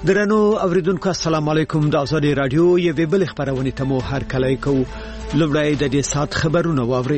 درنو اوریدونکو السلام علیکم د ازادي رادیو یوه بل خبرونه ته مو هر کله کو لومړی د دې سات خبرونه واوري.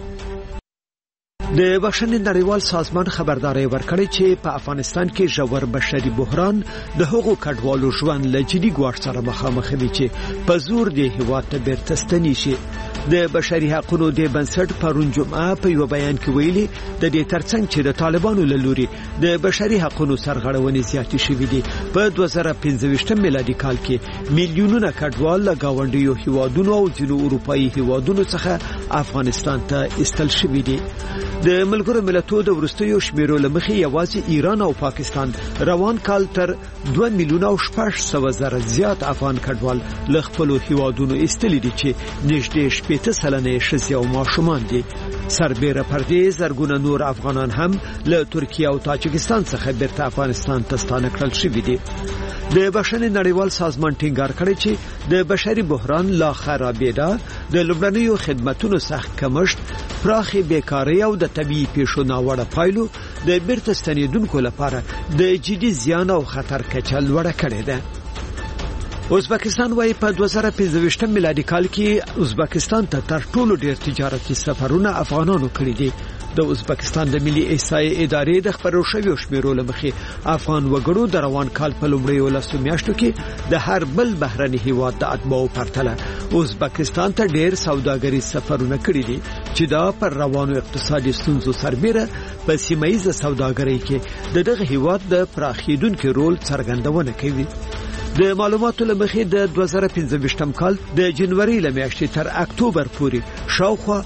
د بشري نړیوال سازمان خبرداري ورکړی چې په افغانستان کې ژور بشري بحران د حقوقو کډوالو ژوند له جدي ګواښ سره مخامخ دي چې په زور د هیواد ته بیرته ستنې شي. د بشري حقوقو د بنسټ پرون جمعه په یو بیان کې ویلي د دې ترڅنګ چې د طالبانو له لوري د بشري حقوقو سرغړونې زیاتې شوې دي. په 2015 میلادي کال کې میلیونونه کډوال له گاونډیو هیوادونو او ځینو اروپאי هیوادونو څخه افغانستان ته استل شوې دي. د ملګرو ملتونو د ورستیو شمیرو لمخې یوازې ایران او پاکستان روان کال تر 2 میلیونه او 800,000 زیات افغان کډوال له خپل هیوادونو استل دي چې نږدې 80% ښځې او ماشومان دي. سربېره پر دې زرګونه نور افغانان هم له ترکیه او تاجکستان څخه بیرته افغانستان ته ستانه کړل شوي دي. د بشري نړیوال سازمان ټینګار کړی چې د بشري بحران لا خرابېدا د لومړنیو خدماتو سخت کمښت، پراخي بیکاری او د طبيعي پیښو ناوړه پایلو د بیرته ستنېدونکو لپاره د جدي زیان او خطر کچه لوړه کړې ده. ازبکستان وايي په 2015 میلادي کال کې ازبکستان ته تر ټولو ډېر تجارتي سفرونه افغانانو کړی دي. د ازبکستان د ملي احصایې ادارې د خبرو شویو شمیرو لمخې افغان وګړو د روان کال په لومړیو لسو میاشتو کې د هر بل بهرني هیواد د اتباعو پرتله ازبکستان ته ډېر سوداګریز سفرونه کړی دي چې دا پر روانو اقتصادي ستونزو سربېره په سیمه‌ییزه سوداګرۍ کې دغه هیواد د پراخیدونکو رول څرګندونه کوي. د معلوماتو لمخې د 2015 کال د جنوري لمیاشتې تر اکتوبر پورې شاوخوا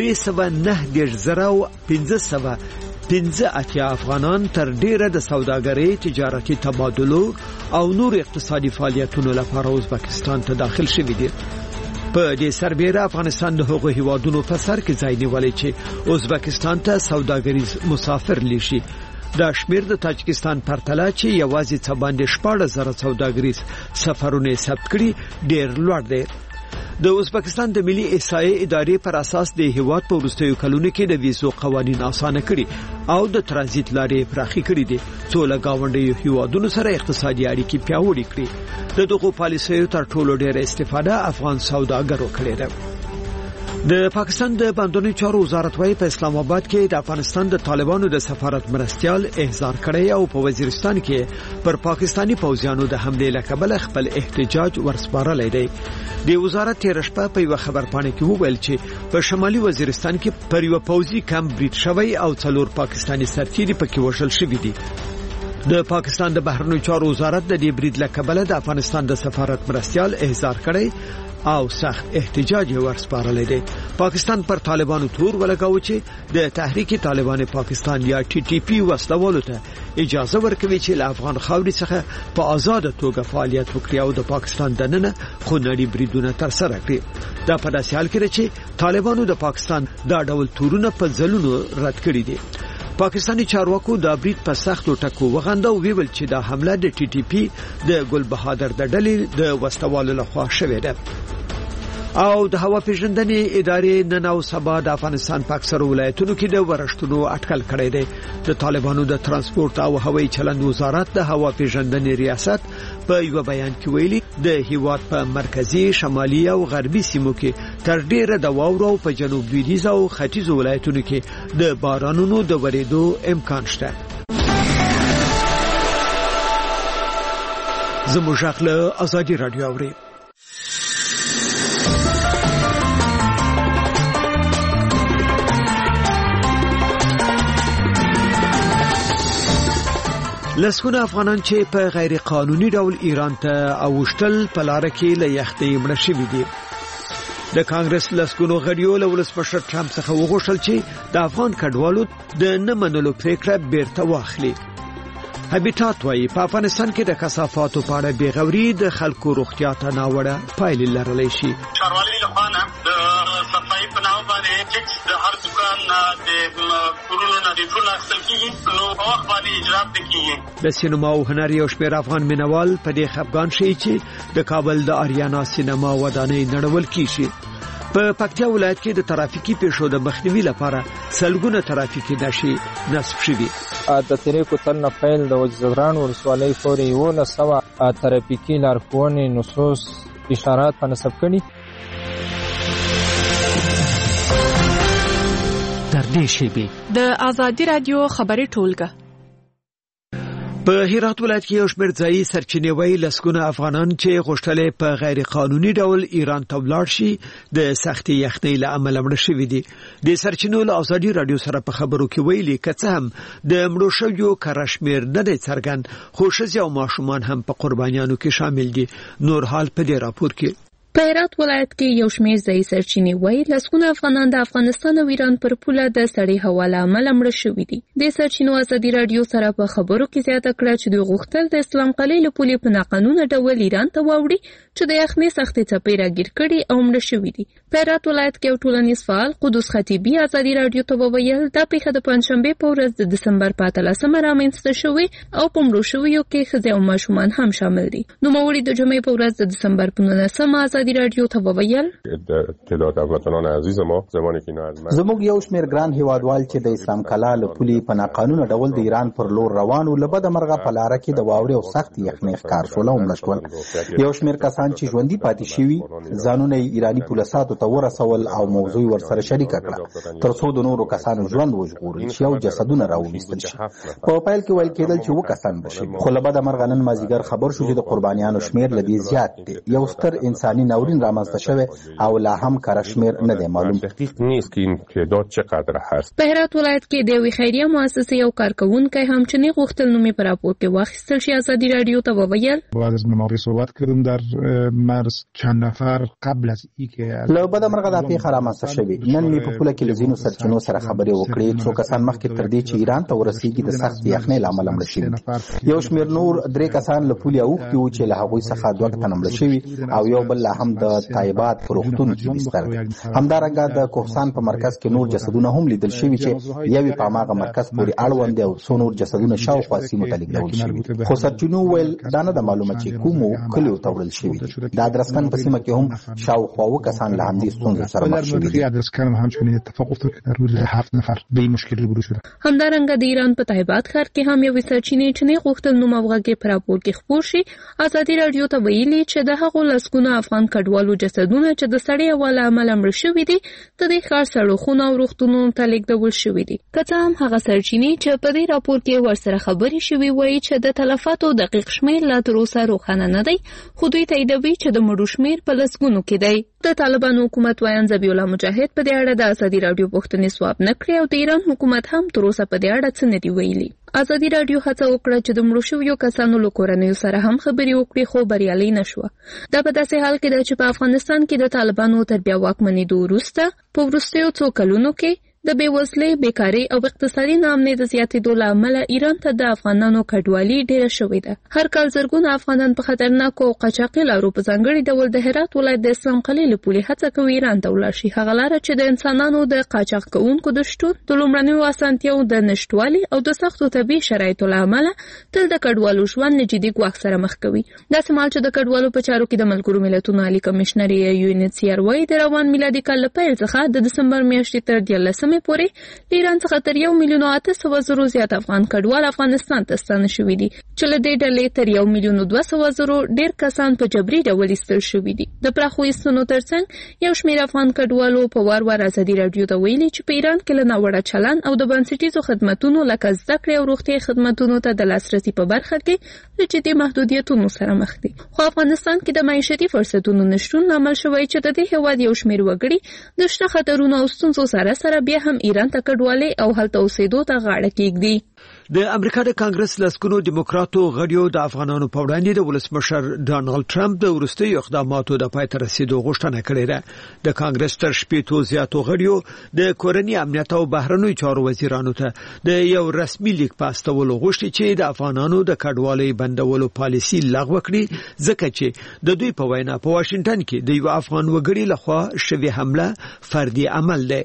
309,515 افغانان تر ډیره د سوداګرۍ، تجارتي تبادلو او نور اقتصادي فعالیتونو لپاره ازبکستان ته داخل شوي دي. په دې سربېره افغانستان د هغو هیوادونو په سر کې ځای نیولی چې ازبکستان ته سوداګریز مسافر لشي. دا شمیر د تاجکستان پرتله چې یوازې څه باندې 14,000 سوداګریز سفرونه ثبت کړي ډېر لوړ دی. د ازبکستان د ملي احصایې ادارې پر اساس د هیواد په وروستیو کلونو کې د ویزو قوانین اسانه کړي او د ترانزیت لارې پراخې کړي دي څو له گاونډیو هیوادونو سره اقتصادي اړیکې پیاوړې کړي. دغه پالیسیو تر ټولو ډېره استفاده افغان سوداګرو کړې ده. د پاکستان د بندونو چارو وزارت وايي په اسلام آباد کې د افغانستان د طالبانو د سفارت مرستيال احضار کړی او په وزیرستان کې پر پاکستانی پوځیانو د حمله لکبل خپل احتجاج ورسپارلې دی. د وزارت تیر شپه په یو خبرپاڼه کې وویل چې په شمالي وزیرستان کې پر یو پوځي کمپ بریټ شوی او 4 پاکستانی سرتیري پکې وژل شوي دي. د پاکستان د بهرنیو چارو وزارت د دې بریټ لکبل د افغانستان د سفارت مرستيال احضار کړی او سخت احتجاج ورسپارلې دی. پاکستان پر طالبانو تور ولګاو چې د تحریک طالبان پاکستان یا TTP وسلوالو ته اجازه ورکوي چې له افغان خاورې څخه په آزاد توګه فعالیت وکړي او د پاکستان دننه خونړي بریدونه ترسره کړي. دا په داسې حال کې چې طالبانو د پاکستان دا ډول تورونه په ځلونو رد کړي دي. پاکستانی چارواکو د برید په سختو ټکو وغندو ویل چې دا حمله د TTP د ګل بهادر د ډلې د وسلوالو لخوا شوې ده. او د هوا پیژندنې ادارې نن او سبا د افغانستان په اکثرو ولایتونو کې د ورښتونو اټکل کړی دی. د طالبانو د ترانسپورت او هوایي چلند وزارت د هوا پیژندنې ریاست په یو بیان کې ویلي د هیواد په مرکزی، شمالي او غربي سیمو کې تر ډیره د واورو او په جنوب لویدیځ او ختیځ ولایتونو کې د بارانونو د ورېدو امکان شته. زموږ خپل ازادي رادیو اوري. لسګونه افغانان چې په غیر قانوني ډول ایران ته اوښتل په لار کې له یختې مړه شوي دي. د کانګرس لسګونو غړیو له ولسمشر ټرمپ څخه وغوښتل چې د افغان کډوالو د نه منلو پریکړه بیرته واخلي. هابیټات وايي په افغانستان کې د کثافاتو په اړه بیغوري د خلکو روغتیا ته ناوړه پایلې لرلی شي. ښاروالۍ لخوا نه د صفایي په نامه باندې ټیکس د هر دکان د کورونو نه د ټول اخیستل کېږي، نو په وخت باندې اجرات نه کېږي. د سینما او هنر یو شمېر افغان مینوال په دې خفګان شي چې د کابل د آریانا سینما ودانۍ نړول کېږي. په پکتیا ولایت کې د ترافیکي پیښو د مخنیوي لپاره سلګونه ترافیکي نښې نصب شوي. د تیرې کوتل نه پیل د وزیران ولسوالۍ پورې 1100 ترافیکي لارښوونې نصوص اشارات په نصب کړي. در دې شیبې د آزادي رادیو خبري ټولګه په هرات ولایت کې یو شمېر ځایي سرچینې وایي لسګونه افغانان چې غوښتل په غیر قانوني ډول ایران ته ولاړ شي د سختي یخنۍ له امله مړه شوي دي. د سرچینو له آزادي رادیو سره په خبرو کې ویلي که څه هم د مړو شویو کره شمېر نه دی څرګند، خو ښځې او ماشومان هم په قربانیانو کې شامل دي. نور حال په دې راپور کې. په هرات ولایت کې یو شمېر ځایي سرچینې وایي لسګونه افغانان د افغانستان او ایران پر پوله د سړې هوا له امله مړه شوي دي. د سرچینو آزادي رادیو سره په خبرو کې زیاته کړه چې دوی غوښتل د اسلام قلعې له پولې په ناقانونه ډول ایران ته واوړي چې د یخنۍ سختې څپې راګیر کړي او مړه شوي دي. په هرات ولایت کې یو ټولنیز فعال قدوس خطیبي آزادي رادیو ته وویل دا پیښه د پنځشنبې په ورځ د دسمبر په 13 رامنځته شوې او په مړو شویو کې ښځې او ماشومان هم شامل دي. نوموړي د جمعې په ورځ د دسمبر په 19 آزادي رادیو ته وویل تعداد هموطنان عزیز ما زمانی که زموږ یو شمېر ګران هیوادوال چې د اسلام کلا له پولې په ناقانونه ډول د ایران پر لور روان ول بده مرغه په لار کې د واورې او سخت یخنۍ ښکار شول او مړه شول. یو شمېر کسان چې ژوندي پاتې شوي ځانونه ایرانی پولیساتو ته ورسول او موضوع ورسره شریک کړه ترڅو د نورو کسانو ژوند وژغورل شي او جسدونه راوویستل شي. په پیل کې ویل کېدل چې 2 کسان بشي، خو له بده مرغه نن مازیګر خبر شو چې د قربانیانو شمېر له دې زیات دی. یو ستر انساني ناورین رامنځته شوی او لا هم کره شمېر نه دی معلوم. دقیق نیست که این تعداد چقدر هست. په هرات ولایت کې د یوې خیریه مؤسسې یو کارکونکی هم چې نه غوښتل نومې په راپور کې واخیستل شي آزادي رادیو ته وویل بعد از نماری صحبت کردم در مرز چند نفر قبل از اینکه له بده مرغه دا پیښه رامنځته شوې. نن مې په پوله کې له ځینو سرچینو سره خبرې وکړې. څو کسان مخکې تر دې چې ایران ته ورسېږي د سخت یخنۍ له امله مړه شوي دي. یو شمېر نور 3 کسان له پولې اوښتي وو چې له هغوی څخه 2 تنه مړه شوي او یو بل لا هم د طیبات په روغتون کې بستر دی. همدارنګه د کوهستان په مرکز کې نور جسدونه هم لیدل شوي چې یوې په هماغه مرکز پورې اړوند او څو نور جسدونه شاوخوا سیمو ته لیږدول شوي. خو سرچینو ویل دا نه د معلومه چې کومو کلیو ته وړل شوي دي. د ادرسکن په سیمه کې هم شاوخوا 2 کسان له همدې ستونزو سره مخ شوي دي. همدارنګه د ایران په طیبات ښار کې هم یوې سرچینې چې نه غوښتل نوم او غږ په راپور کې خپور شي آزادي رادیو ته ویلي چې د هغو لسګونه افغان کډوالو جسدونه چې د سړې هوا له امله مړه شوي دي د دې ښار سړکونو او روغتونونو ته لیږدول شوي دي. که څه هم هغه سرچینې چې په دې راپور کې ورسره خبرې شوي وایي چې د تلفاتو دقیق شمېر لا تر اوسه روښانه نه دی، خو دوی تاییدوي چې د مړو شمېر په لسګونو کې دی. د طالبانو حکومت وایان ذبیح الله مجاهد په دې اړه د آزادي رادیو پوښتنې ځواب نه کړې او د ایران حکومت هم تر اوسه په دې اړه څه نه دي ویلي. آزادي رادیو هڅه وکړه چې د مړو شویو کسانو له کورنیو سره هم خبرې وکړي خو بریالۍ نه شوه. دا په داسې حال کې ده چې په افغانستان کې د طالبانو تر بیا واکمنېدو وروسته په وروستیو څو کلونو کې د بېوزلۍ، بیکارۍ او اقتصادي ناامنۍ د زیاتېدو له امله ایران ته د افغانانو کډوالي ډېره شوې ده. هر کال زرګونه افغانان په خطرناکو او قاچاقي لارو په ځانګړي ډول د هرات ولایت د اسلام قلعې له پولې هڅه کوي ایران ته ولاړ شي. هغه لاره چې د انسانانو د قاچاق کوونکو د شتون، د لومړنیو اسانتیاو د نشتوالي او د سختو طبیعي شرایطو له امله تل د کډوالو ژوند له جدي ګواښ سره مخ کوي. داسې مهال چې د کډوالو په چارو کې د ملګرو ملتونو عالي کمشنر UNHCR وایي د روان میلادي کال له پیل څخه د دسمبر میاشتې تر 13 پورې ایران څخه تر 1,800,000 زیات افغان کډوال افغانستان ته ستانه شوي دي چې له دې ډلې تر 1,200,000 ډېر کسان په جبري ډول ایستل شوي دي. د پراخو ایستنو ترڅنګ یو شمېر افغان کډوالو په وار آزادي رادیو ته ویلي چې په ایران کې له ناوړه چلند او د بنسټیزو خدماتو لکه زده کړې او روغتیا خدماتو ته د لاسرسي په برخه کې د جدي محدودیتونو سره مخ دي. خو افغانستان کې د معیشتي فرصتونو نشتون لامل شوی چې د دې هېواد یو شمېر وګړي د شته خطرونو او ستونزو سره بیا هم ایران ته کډوالۍ او هلته اوسېدو ته غاړه کېږدي. د امریکا د کانګرس لسګونو دیموکراتو غړیو د افغانانو په وړاندې د ولسمشر ډانلډ ټرمپ د وروستیو اقداماتو د پای ته رسیدو غوښتنه کړې ده. د کانګرس تر 80 زیاتو غړیو د کورنۍ امنیت او بهرنیو چارو وزیرانو ته د یو رسمي لیک په استولو غوښتي چې د افغانانو د کډوالۍ بندولو پالیسي لغوه کړي، ځکه چې د دوی په وینا په واشنگټن کې د یو افغان وګړي لخوا شوی حمله فردي عمل دی.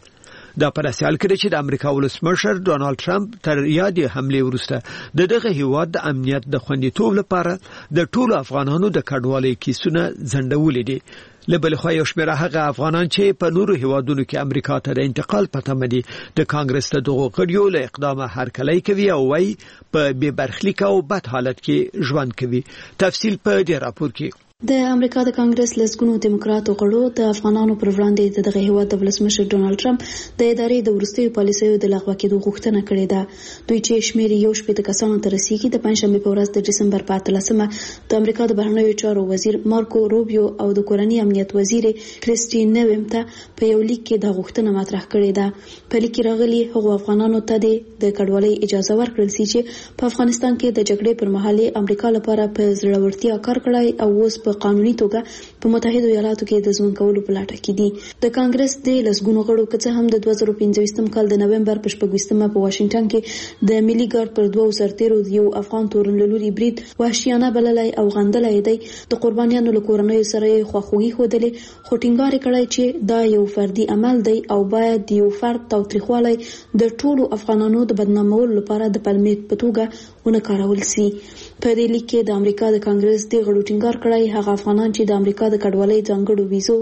دا په حال کې چې د امریکا ولسمشر ډونالد ټرمپ تر یادې حمله وروسته دغه هیواد د امنیت د خوندیتوب لپاره د ټولو افغانانو د کډوالۍ کیسونه ځنډولې دي. لبل خو یو شمېر هغه افغانان چې په نورو هیوادونو کې امریکا ته د انتقال پته مدي د کانګرس ته دغه کډیو له اقدامه هرکلی کوي او وايي په بې برخلیک او بد حالت کې ژوند کوي. تفصیل په دې راپور کې. د امریکا د کانګرس لسګونو دیموکراتو غړو د افغانانو پر وړاندې دغه هیواد د ولسمشر ډونالد ټرمپ د ادارې د وروستیو پالیسیو د لغوه کېدو غوښتنه کړې ده. دوی چې شمېر یو شپږ کسانو ته رسیدي د پنځشنبه په ورځ د ډسمبر په 13مه د امریکا د بهرنیو چارو وزیر مارکو روبیو او د کورنۍ امنیت وزیر کریسټي نویم ته په یو لیک کې د غوښتنه مطرح کړې ده. په لیک کې راغلي هغو افغانانو ته د کډوالۍ اجازه ورکړل شي چې په افغانستان کې د جګړې پر مهال امریکا لپاره په زړورتیا کار کړی او اوس په قانوني توګه په متحده ایالاتو کې د ژوند کولو په لټه کې دي. د کانګرس د لسګونو غړو کڅه هم د 2015 کال د نومبر په 14مه په واشنگټن کې د ملي ګارد پر 2 سرتیرو یو افغان تورن لوري برید وحشیانه بللای او غندلای دی. د قربانیانو له کورنۍ سره خواخوږي خودلې خو ټینګار کړی چې دا یو فردي عمل دی او باید یو فرد تاوتریخوالی د ټولو افغانانو د بدنامولو لپاره د پلمې په توګه ونه کارول شي. په دې لیک کې د امریکا د کانګرس د غړو ټینګار کړی هغه افغانان چې د امریکا د کډوالۍ ځانګړو ویزو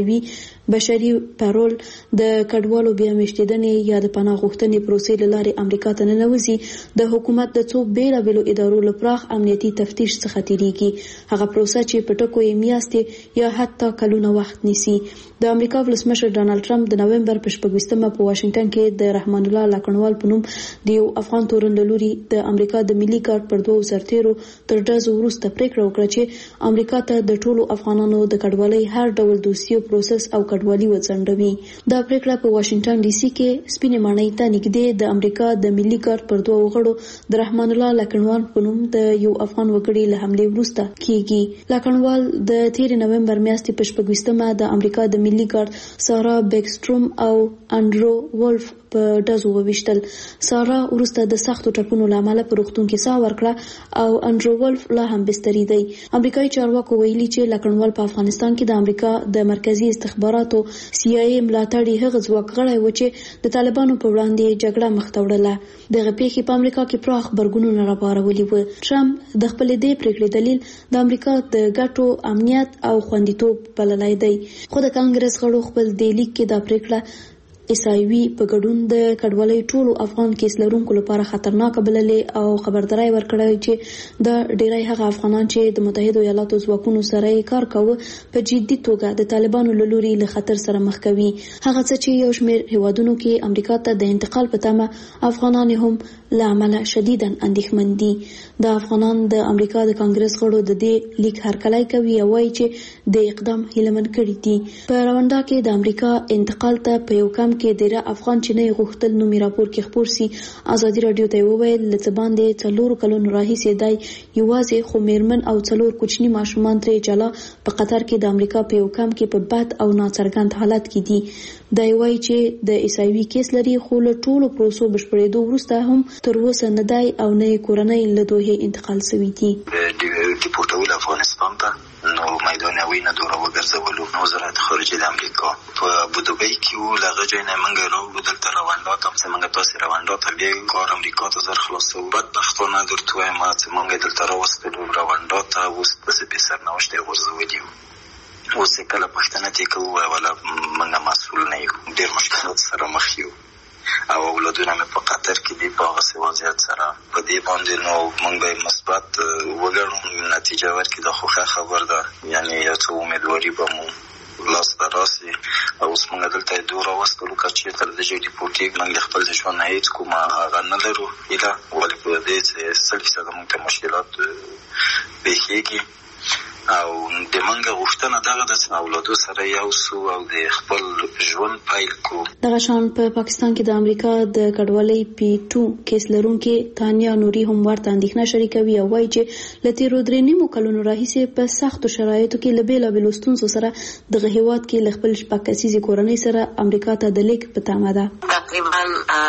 SIV بشري پارول د کډوالو بیا مشتیدنې یا د پناه غوښتنې پروسې له لارې امریکا ته ننوځي د حکومت د څو بیلابیلو ادارو له پراخ امنیتي تفتیش څخه تیریږي. هغه پروسه چې په ټکو یې میاشتې یا حتی کلونه وخت نیسي. د امریکا ولسمشر ډونالد ټرمپ د نومبر په 14مه په واشنگټن کې د رحمان الله لاکنوال په نوم د یو افغان تورن لوري د امریکا د ملي ګارد پر 2 سرتیرو تر ډزو وروسته پریکړه وکړه چې امریکا ته د ټولو افغانانو د کډوالۍ هر ډول دوسیو پروسس او کډوالي وځنډوي. دا پریکړه په واشنگټن ډي سي کې سپینې ماڼۍ ته نږدې د امریکا د ملي ګارد پر 2 غړو د رحمان الله لاکنوال په نوم د یو افغان وګړي له حمله وروسته کیږي. لاکنوال د 13 نومبر میاشتې په 14مه د امریکا د ملي ګارد سارا بیکستروم او انډرو ولف په ډزو وویشتل. سارا وروسته د سختو ټپونو له امله په روغتون کې ساه ورکړه او انډرو ولف لا هم بستري دی. امریکایي چارواکو ویلي چې لاکنوال په افغانستان کې د امریکا د مرکزی استخباراتو CIA ملاتړي هغه ځواک غړی و چې د طالبانو په وړاندې جګړه مخ ته وړله. دغه پیښې په امریکا کې پراخ غبرګونونه راپارولي و. ټرمپ د خپل دې پریکړې دلیل د امریکا د ګټو امنیت او خوندیتوب بللای دی. خو د کانګرس غړو خپل د لیک کې دا پریکړه SIV په ګډون د کډوالۍ ټولو افغان کیس لرونکو لپاره خطرناک بللې او خبرداري ورکړه چې د ډیری هغه افغانان چې د متحده ایالاتو ځواکونو سره کار کوي په جدي توګه د طالبانو له لوري له خطر سره مخ کوي. هغه څه چې یو شمېر هیوادونو کې امریکا ته د انتقال په تمه افغانان هم له عمله شدیداً اندېښمن دي. د افغانان د امریکا د کانګرس غړو د دې لیک هرکلی کوي او وایي چې د اقدام هیلمن کړي دي. په رواندا کې د امریکا انتقال ته په یو کم کې ډیره افغان چې نه غوښتل نو می راپور کې خبر سي. ازادي رادیو ته وویل لڅ باندې 4 کلونو راهیسې دای یوازې خو میرمن او 4 کوچني ماشومان ترې جلا په قطر کې د امریکا په یو کم کې په بد او ناڅرګند حالت کې دي. دا وایي چې د SIV کیس لري خو له ټولو پروسو بشپړېدو وروسته هم تر اوسه نه دی او نه کورنۍ له دوه انتقال شوی دي. ډیپورټول افغانستان ته نو میدان وینه دوره وګرځولو. وزارت خارجه د امریکا په ابوظبي کې لغه ځای نه منګه راو دلته رواندا ته څنګه تاسو رواندا ته به کار امریکا ته زر خلاصو بدبختانه درته ما څنګه دلته راوستلو رواندا ته اوس په سرنوشت ورزولیم. اوس کله پښتنه ته کوو ولا منګه مسؤل نه یو. ډېر مشکلات سره مخ یو او اولادونه مې په قطر کې دی په هغه وضعیت سره په دې باندې نو موږ به مثبت وګڼو نتیجه ورکړي. د خوښه خبر ده یعنی یو څه امیدواري به مو لاس ته راسي. او اوس موږ دلته دوره وستلو که چېرته د ډیپورټي موږ خپل ژوند هېڅ کومه هغه نه لرو ایله ولې په دې چې 100% موږ ته مشکلات پیښېږي او د منګه غوښتنه دغه د اولادو سره یو سو او د خپل ژوند پیل کو. دغه شان په پاکستان کې د امریکا د کډوالۍ P2 کیس لرونکي تانیا نوري هم ورته اندېښنه شریکوي او وایي چې له تیرو 3 کلونو راهیسې په سختو شرایطو کې له بېلابېلو ستونزو سره دغه هیواد کې له خپل شپږ کسیزې کورنۍ سره امریکا ته د لیک په تمه ده. تقریبا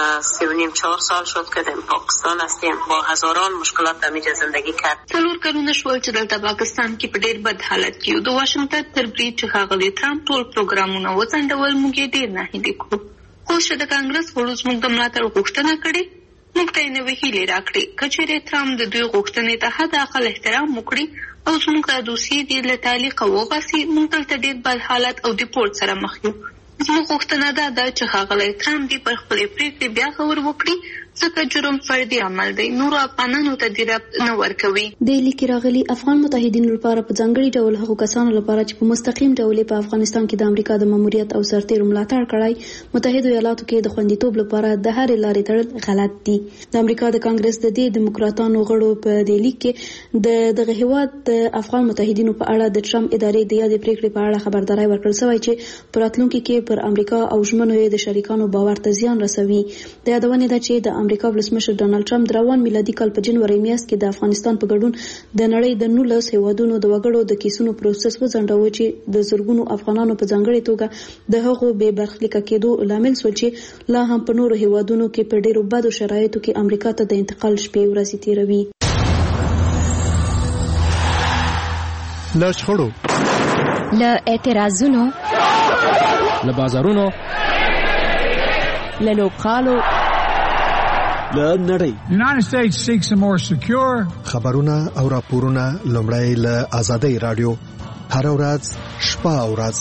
3.5-4 سال شد که در پاکستان هستیم. با هزاران مشکلات همینجا زندگی کرد. 4 کلونه شول چې دلته پاکستان کې په ډېر بد حالت کې د واشنگټن تر برید چې ښاغلي ټرمپ ټول پروګرامونه وځنډول موږ ډېر ناهیلي کړو. اوس د کانګرس غړو زموږ د ملاتړ غوښتنه کړې، موږ ته یې نوې هیلې راکړې. که چېرې ټرمپ د دوی غوښتنې ته حد اقل احترام وکړي او زموږ دوسیې دې له تعلیقه وباسي، موږ دلته ډېر بد حالت او ډیپورټ سره مخ یو. زموږ غوښتنه دا ده چې ښاغلی ټرمپ دې پر خپلې پرېکړې بیا غور وکړي، ځکه جرم فردي عمل دی، نورو افغانانو ته دې ربط نه ورکوي. د لیک راغلي افغان متحدینو لپاره په ځانګړي ډول هغو کسانو لپاره چې په مستقیم ډول په افغانستان کې د امریکا د ماموریت او سرتیرو ملاتړ کړی، متحده ایالاتو کې د خوندیتوب لپاره د هرې لارې تړل غلط دي. د امریکا د کانګرس د دې دیموکراتانو غړو په دې لیک کې دغه هیواد د افغان متحدینو په اړه د ټرمپ ادارې د یادې پریکړې په اړه خبرداري ورکړل شوی چې په راتلونکي کې پر امریکا او ژمنو یې د شریکانو باور ته زیان رسوي. د یادونې ده چې د امریکا ولسمشر ډونالد ټرمپ د روان میلادي کال په جنوري میاشت کې د افغانستان په ګډون د نړۍ د 19 هیوادونو د وګړو د کیسونو پروسس وځنډاوه چې د زرګونو افغانانو په ځانګړي توګه د هغو بې برخلیکه کېدو لامل شول چې لا هم په نورو هیوادونو کې په ډېرو بدو شرایطو کې امریکا ته د انتقال شپې ورځې تیروي. له شخړو، له اعتراضونو، له بازارونو، له لوبغالو، له نړۍ. United States seeks a more secure. خبرونه او راپورونه لومړی له آزادۍ رادیو هر ورځ شپه او ورځ.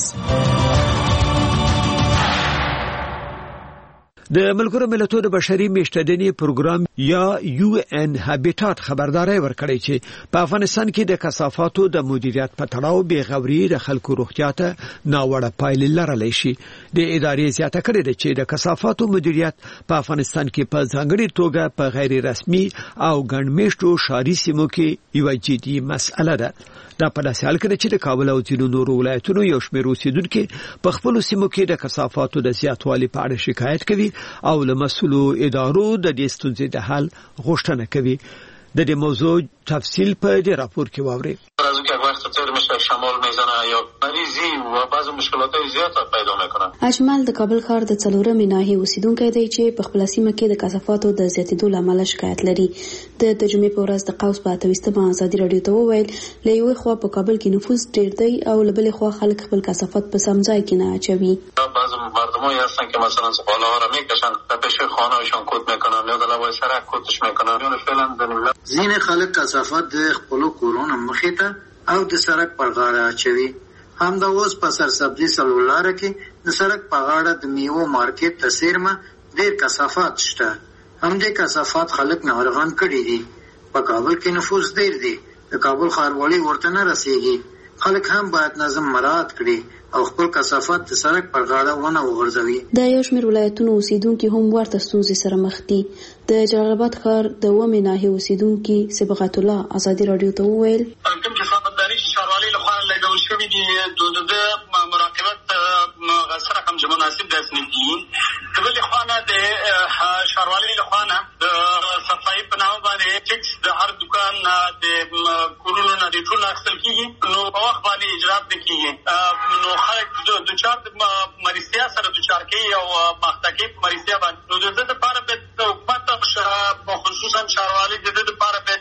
د ملګرو ملتونو د بشري میشتېدنې پروګرام یا UN هابیټات خبرداري ورکړې چې په افغانستان کې د کثافاتو د مدیریت په تړاو بې غوري د خلکو روغتیا ته ناوړه پایلې لرلی شي. د ادارې زیاته کړې ده چې د کثافاتو مدیریت په افغانستان کې په ځانګړي توګه په غیر رسمي او ګڼمېشتو ښاري سیمو کې یوه جدي مسأله ده. دا په داسې حال کې چې د کابل او ځینو نورو ولایتونو یو شمېر اوسیدونکي په خپلو سیمو کې د کثافاتو د زیاتوالي په اړه شکایت کوي او له مسؤلو ادارو د دې ستونزې د حل غوښتنه کوي. د دې موضوع تفصیل په دې راپور کې واورئ. راځو که وقت تر میشه شمال میزنه یا مریضی و بعض مشکلات زیات پیدا میکنه. اجمل د کابل ښار د څلورمې ناحیې اوسیدونکی دی چې په خپل سیمه کې د کثافاتو د زیاتېدو لامل شکایت لري. د جمعې په ورځ د قوس په 28مه ازادي راډیو ته وویل له یوې خوا په کابل کې نفوس ډېر دی او له بلې خوا خلک خپل کثافات په سم ځای کې نه اچوي. بعض مردمایی هستن که مثلا زباله ها را میکشن و پیش خانه‌شان کود میکنن یا د لوای سرک کودش میکنن یا فعلا د ځینې خلک کثافات د خپل کورونو مخې ته او د سړک پر غاړه اچوي. همدا اوس په سرسبزي سلولاره کې د سړک په غاړه د میوو مارکیټ ته څیرمه ډېر کثافات شته. همدې کثافات خلک ناروغان کړي دي. په کابل کې نفوس ډېر دی، د کابل ښاروالي ورته نه رسیږي. خلک هم باید نظم مراعات کړي او خپل کثافات د سړک پر غاړه ونه وغورځوي. د یو شمېر ولایتونو اوسیدونکي هم ورته ستونزې سره مخ دي. د جلال آباد ښار د 1مې ناحیې اوسیدونکي صبغت الله ازادي راډیو ته وویل کوم چې خبرداري ښاروالۍ لخوا لګول شوي دي د مراقبت سره هم مناسب داسې نه دي. د بلې خوا نه د ښاروالۍ لخوا نه د صفایي په نامه باندې ټکس د هر دوکان د کورونو نه د ټول اخیستل کېږي، نو په وخت باندې اجرات نه کېږي. نو خلک دوچار د مریضتیا سره دوچار کوي او مخته کوي په مریضتیا باندې. نو د دې دپاره باید حکومت خصوصا ښاروالۍ د دې دپاره باید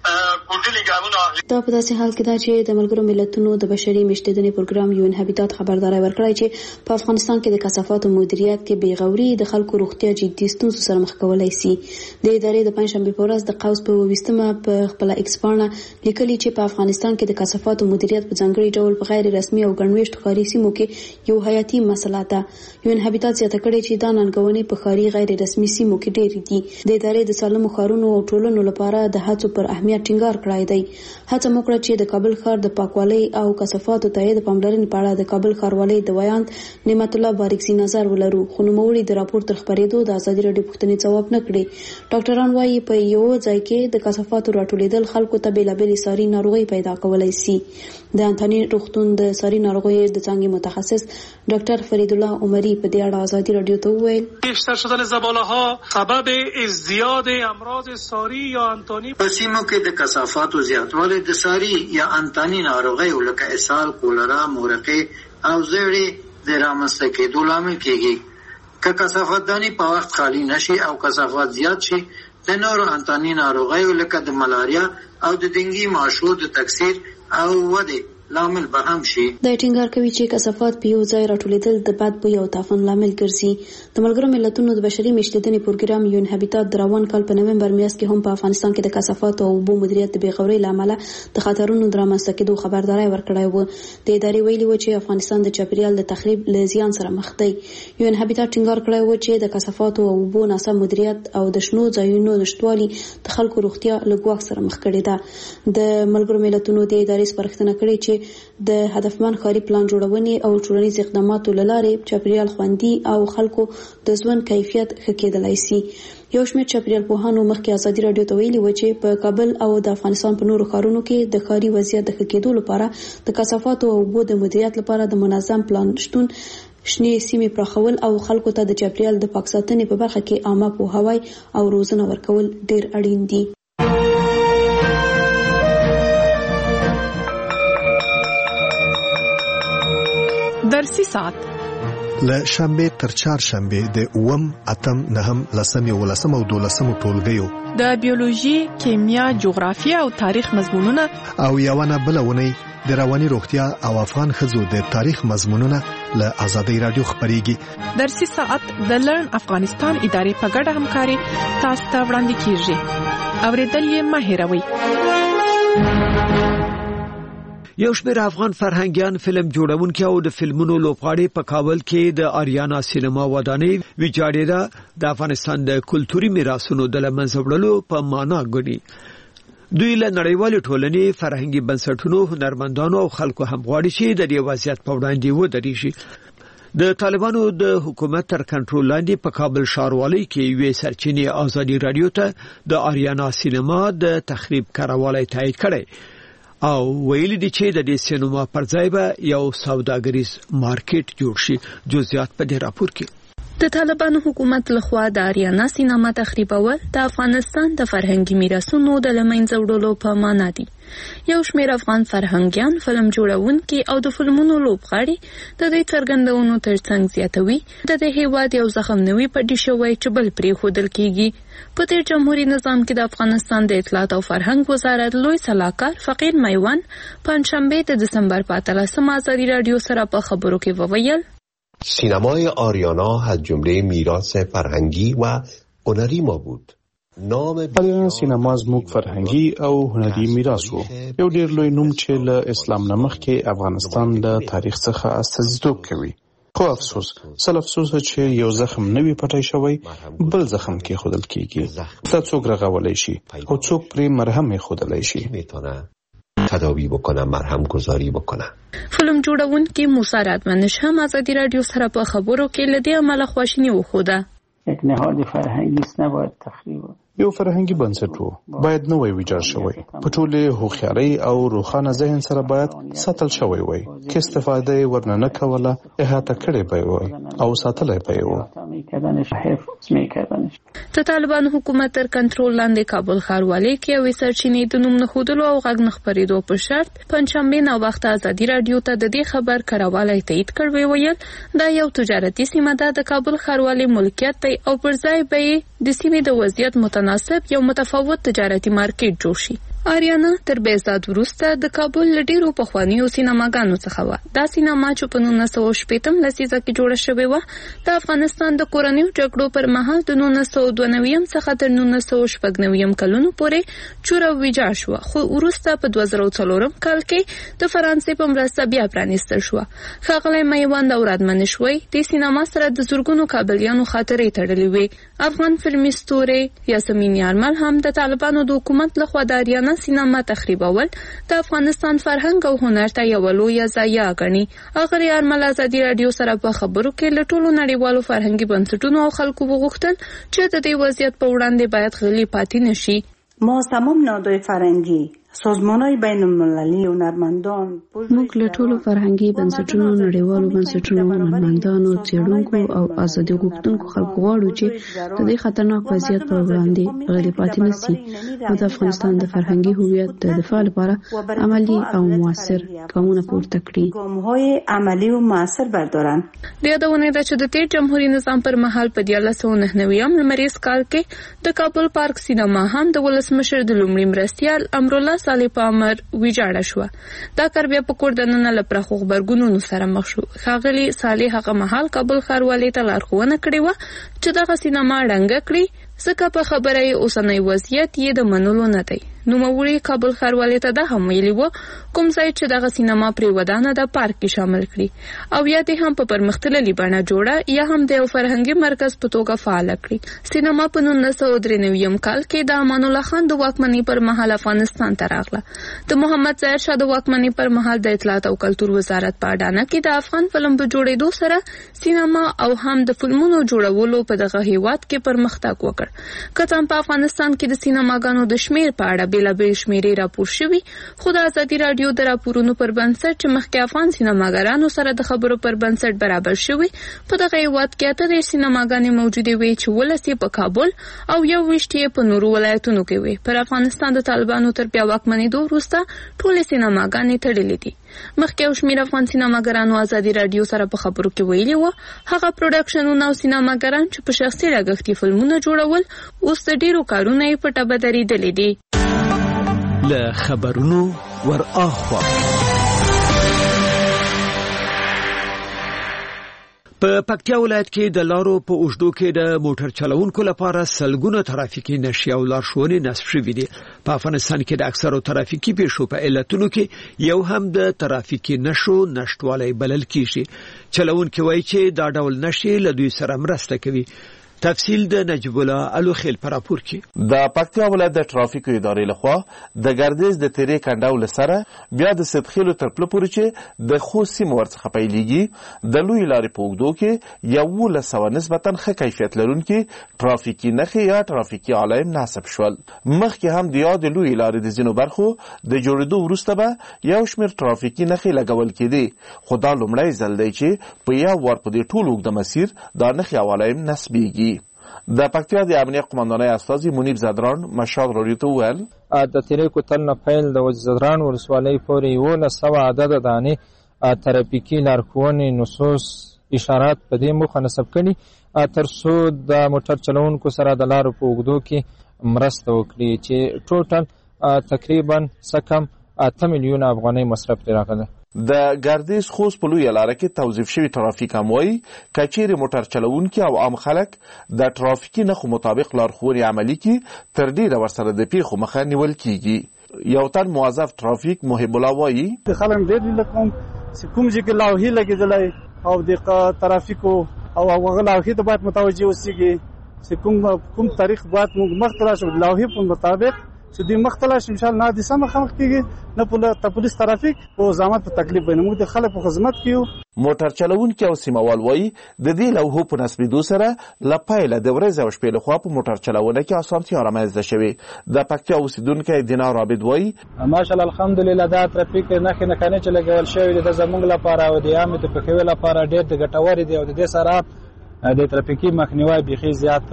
دا په داسې حال کې ده چې د ملګرو ملتونو د بشري میشتېدنې پروګرام UN هابیټات خبرداري ورکړی چې په افغانستان کې د کثافاتو مدیریت کې بې غوري د خلکو روغتیا جدي ستونزو سره مخ کولی شي. د ادارې د پنځشنبې په ورځ د قوس په 28مه په خپله ایکس پاڼه لیکلي چې په افغانستان کې د کثافاتو مدیریت په ځانګړي ډول په غیر رسمي او ګڼمېشتو ښاري سیمو کې یو حیاتي مسله ده. UN هابیټات زیاته کړې چې دا ننګونې په ښاري غیر رسمي سیمو کې ډېرې دي. د ادارې د سالمو ښارونو او ټولنو لپاره د هڅو پر اهمیت ټینګار کړی دی. هڅه مو کړه چې د کابل ښار د پاکوالۍ او کثافاتو ته د پاملرنې په اړه د کابل ښاروالۍ د ویاند نعمت الله بارکزي نظر ولرو، خو نوموړي د راپور تر خپرېدو د ازادي راډیو پوښتنې ځواب نه کړې. ډاکټران وایي په یو ځای کې د کثافاتو راټولېدل خلکو ته بېلابېلې ساري ناروغۍ پیدا کولی شي. د انتاني روغتون د ساري ناروغیو د څانګې متخصص ډاکټر فرید الله عمري په دې اړه ازادي راډیو ته وویل بیشتر شدن زباله‌ها سبب ازدیاد امراض ساری یا انتانی په سیمو کې د کثافاتو زیاتوالی د ساری یا انتانی ناروغیو لکه اسهال، کولرا، مورقې او زیړې د رامنځته کېدو لامل کېږي. که کثافتداني په وخت خالی نشي او کثافات زیات شي، د نورو انتانی ناروغیو لکه د ملاریا او د ډنګي ماشو د تکثیر او ودې لامل به هم شي. د ټینګار کوي چې کثافات په یو ځای راټولېدل د بد بوی او طاعون لامل ګرځي. د ملګرو ملتونو د بشري میشتېدنې پروګرام یون هابیټات د روان کال په نومبر میاشت کې هم په افغانستان کې د کثافات او اوبو مدیریت د بېغورۍ له امله د خطرونو د رامنځته کېدو خبرداری ورکړی و. د ادارې ویلي و چې افغانستان د چاپیریال د تخریب له زیان سره مخ دی. یون هابیټات ټینګار کړی و چې د کثافاتو او اوبو ناسم مدیریت او د شنو ځایونو نشټوالي د خلکو روغتیا له ګواښ سره مخ کړې ده. د ملګرو ملتونو د ادارې سپارښتنه کړې چې د هدفمند ښاري پلان جوړونې او ټولنیز اقداماتو له لارې چاپیریال خوندي او خلکو د ژوند کیفیت ښه کېدلی سي. یو شمېر چاپیریال پوهانو مخکې ازادي راډیو ته ویلي و چې په کابل او د افغانستان په نورو ښارونو کې د ښاري وضعیت د ښه کېدو لپاره د کثافاتو او اوبو د مدیریت لپاره د منظم پلان شتون، شنې سیمې پراخول او خلکو ته د چاپیریال د پاک ساتنې په برخه کې عامه پوهاوی او روزنه ورکول ډېر اړین دي. درسي ساعت له شنبه تر چهارشنبه د 8، 8، 9، 10 او 12 ټولګیو د بیولوژي، کیمیا، جغرافیه او تاریخ مضمونونه او یوونه بلونی د رواني روغتیا او افغان ښځو د تاریخ مضمونونه له آزادۍ رادیو خبريږي. درسي ساعت د لرن افغانستان ادارې په ګډه همکاري تاسو ته وړاندې کیږي. اوریدل یې مه هېروئ. یو شمېر افغان فرهنګیان، فلم جوړونکي او د فلمونو لوبغاړي په کابل کې د آریانا سینما ودانۍ ویجاړېدا د افغانستان د کلتوري میراثونو د له منځه وړلو په معنا ګڼي. دوی له نړیوالې ټولنې، فرهنګي بنسټونو، هنرمندانو او خلکو هم غواړي چې د دې وضعیت په وړاندې ودرېږي. د طالبانو د حکومت تر کنټرول لاندې په کابل ښاروالۍ کې یوې سرچینې ازادي رادیو ته د آریانا سینما د تخریب کاروالی تایید کړی او ویلي دي چې د دې سینما پر ځای به یو سوداګریز مارکیټ جوړ شي. جزئیات په دې راپور کې. د طالبانو حکومت لخوا د آریانا سینما تخریبول د افغانستان د فرهنګي میراثونو د له منځه وړلو په معنا دي. یو شمېر افغان فرهنګیان، فلم جوړونکي او د فلمونو لوبغاړي د دې څرګندونو ترڅنګ زیاتوي د دې هیواد یو زخم نوي پټي شوی چې بل پرېښودل کیږي. په تیر جمهوریت نظام کې د افغانستان د اطلاعات او فرهنګ وزارت لوی سلاکار فقیر میوان پنځشنبه د دسامبر په 13 آزادی رادیو سره په خبرو کې وویل: سینمای آریانا از جمله میراث فرهنگی و هنری ما بود. آریانا سینما زموږ فرهنګي او هنري میراث وو. یو ډېر لوی نوم چې له اسلام نه مخکې افغانستان له تاریخ څخه استازیتوب کوي. خو افسوس چې یو زخم نوی پټای شوی بل زخم کې خودل کیږي. تا څوک رغولای شي او څوک پرې مرهم خودلای شي. تداوی بکنه، مرهم گذاری بکنه. فلم جوړونکي موسی رادمنش هم آزادی رادیو سره په خبرو کې لدی عمل خواشینی وخوده. یک نهاد فرهنگی است، نباید تخریب. یو فرهنګي بنسټ وو، باید نوی ویجاړ شوی. په ټوله هوښیارۍ او روښانه ذهن سره باید ساتل شوی وای. که استفاده ورنه نه کوله، احاطه کړی به وای او ساتلای به وای. د طالبانو حکومت تر کنټرول لاندې کابل ښاروالۍ کې یوې سرچینې د نوم نه ښودلو او غږ نه خپرېدو په شرط پنځشنبه ناوخته آزادي رادیو ته د دې خبر کاروالی تایید کړ. ویل دا یو تجارتي سیمه ده، د کابل ښاروالۍ ملکیت دی او پر ځای به یې د سیمې د وضعیت متناسب یو متفاوت تجارتي مارکیټ جوړ شي. آریانا تر بیزاد وروسته د کابل له ډیرو پخوانیو سینماګانو څخه وه. دا سینما چې په 1960 لسیزه کې جوړه شوې وه د افغانستان د کورنیو جګړو پر مهال د 1992 څخه تر 1996 کلونو پورې چوره ویجاړ شوه، خو وروسته په 2004 کال کې د فرانسې په مرسته بیا پرانیستل شوه. ښاغلی میوند او رادمنش وایي د سینما سره د زرګونو کابلیانو خاطرې تړلې وې. افغان فلمي ستورې یاسمین یارمل هم د طالبانو د حکومت لخوا د آریانا سینما تخریبول د افغانستان فرهنګ او هنر ته یو لویه ضایعه ګڼي. هغه یارمل آزادي رادیو سره په خبرو کې له ټولو نړیوالو فرهنګي بنسټونو او خلکو وغوښتل چې د دې وضعیت په وړاندې باید غلي پاتې نشي. ما تمام نهادهای فرهنگی، سازمان‌های بین‌المللی، هنرمندان، موږ له ټولو فرهنګي بنسټونو، نړیوالو بنسټونو، هنرمندانو، څېړونکو او ازادي غوښتونکو خلکو غواړو چې د دې خطرناک وضعیت پر وړاندې غلي پاتې نشي او د افغانستان د فرهنګي هویت د دفاع لپاره عملی او موثر ګامونه پورته کړي. ګام‌های عملی او موثر بردارن. د یادونه ده چې د تیر جمهوریت نظام پر مهال په 1999 لمریز کال کې د کابل پارک سینما هم د ولسمشر د لومړي مرستیال امرالله صالح پامر ویجاړه شو. دا کار بیا په کور دننه لپاره خبرګونونو سره مخ شو. ښاغلي صالح هغه مهال کابل ښاروالۍ ته لارښوونه کړې وه چې دغه سینما ړنګه کړي، ځکه په خبره یې اوسنی وضعیت یې د منلو نه دی. نوموړي کابل ښاروالۍ ته دا هم ویلي وو کوم ځای چې دغه سینما پرې ودانه د پارک کې شامل کړي او یا دې هم په پرمختللې بڼه جوړه یا هم د یو فرهنګي مرکز په توګه فعاله کړي. سینما په 1993 کال کې د امان الله خان د واکمنۍ پر مهال افغانستان ته راغله. د محمد ظاهر شاه د واکمنۍ پر مهال د اطلاعات او کلتور وزارت په اډانه کې د افغان فلم په جوړېدو سره سینما او هم د فلمونو جوړولو په دغه هیواد کې پرمختګ وکړ. کله په افغانستان کې د سینماګانو د شمیر په اړه بېلابېل شمیرې راپور شوي، خو د ازادي راډیو د راپورونو پر بنسټ چې مخکې افغان سینماګرانو سره د خبرو پر بنسټ برابر شوي، په دغه هیواد کې 38 سینماګانې موجودې وي چې 19 په کابل او 21 په نورو ولایتونو کې وي. پر افغانستان د طالبانو تر بیا واکمنېدو وروسته ټولې سینماګانې تړلې دي. مخکې یو شمېر افغان سینماګرانو ازادي راډیو سره په خبرو کې ویلي وو هغه پروډکشنونه او سینماګران چې په شخصي لګښت فلمونه جوړول اوس د ډیرو کارونه یې په ټبه درېدلي دي. له خبرونو ور اخوا په پکتیا ولایت کې د لارو په اوږدو کې د موټر چلوونکو لپاره سلګونه ترافیکي نښې او لارښوونې نصب شوې دي. په افغانستان کې د اکثرو ترافیکي پیښو په علتونو کې یو هم د ترافیکي نښو نشټوالی بلل کیږي. چلوونکي وایي چې دا ډول نښې له دوی سره مرسته کوي. تفصیل د نجیب الله الوخیل پر راپور کې. د پکتیا ولایت د ټرافیکو ادارې لخوا د ګردیز د تیرې کنډول سره بیا د سدخیلو تر پله پورې چې د خوست سیمه ورڅخه پیلېږي د لوی لارې په اوږدو کې 1100 نسبتا ښه کیفیت لرونکي ترافیکي نښې یا ترافیکي علایم نصب شول. مخکې هم د یاد لوی لارې د ځینو برخو د جوړېدو وروسته به یو شمېر ترافیکي نښې لګول کېدې، خو دا لومړی ځل دی چې په یو وار په دې ټول اوږده مسیر دا نښې او علایم نصبېږي. د پکتیا د امنیت قومندانۍ استازي منیب زدران مشال راډیو ته وویل د تیرې کوتل نه پیل د زدران ولسوالۍ پورې 1100 عدد دانې ترافیکي لارښوونې نصوص اشارات په دې موخه نصب کړي تر څو د موټر چلوونکو سره د لارو په اوږدو کې مرسته وکړي چې ټوټل تقریبا سکم 8 میلیون افغانۍ مصرف راغله. د ګردیز خوست په لویه لاره کې توظیف شوي ترافیک هم وایي که چیرې موټر چلوونکي او عام خلک د ترافیکي نښو مطابق لارښوونې عملي کړي تر ډېره ورسره د پیښو مخه نیول کیږي. یو تن موظف ترافیک محب الله وایي خلک ډېر لکم چې کوم ځای کې لوحې لګېدلی او د ترافیکو او هغه لوحې ته باید متوجه اوسېږي چې کوم تاریخ باید موږ مخته راشو د لوحې په مطابق چې دوی مختلف شمشال نه دي سم خمخ کیږي نه پولیس ترافیک او زحمت په تکلیف باندې موږ د خلک په خدمت کیو. موټر چلوونکي او سیموال وایي د دې لوحو په نصبېدو سره له پیله د ورځې او شپې لخوا په موټر چلونه کې اسانتیا رامنځته شوې. د پکتیا اوسیدونکی دینار عابد وایي ماشاءالله الحمدلله دا ترافیک نښې نښانې چې لګول شوي د زموږ لپاره او د عامه ترافیک لپاره ډېر د ګټور دي او د دې سره د ترافیکي مخنیوي بيخي زیات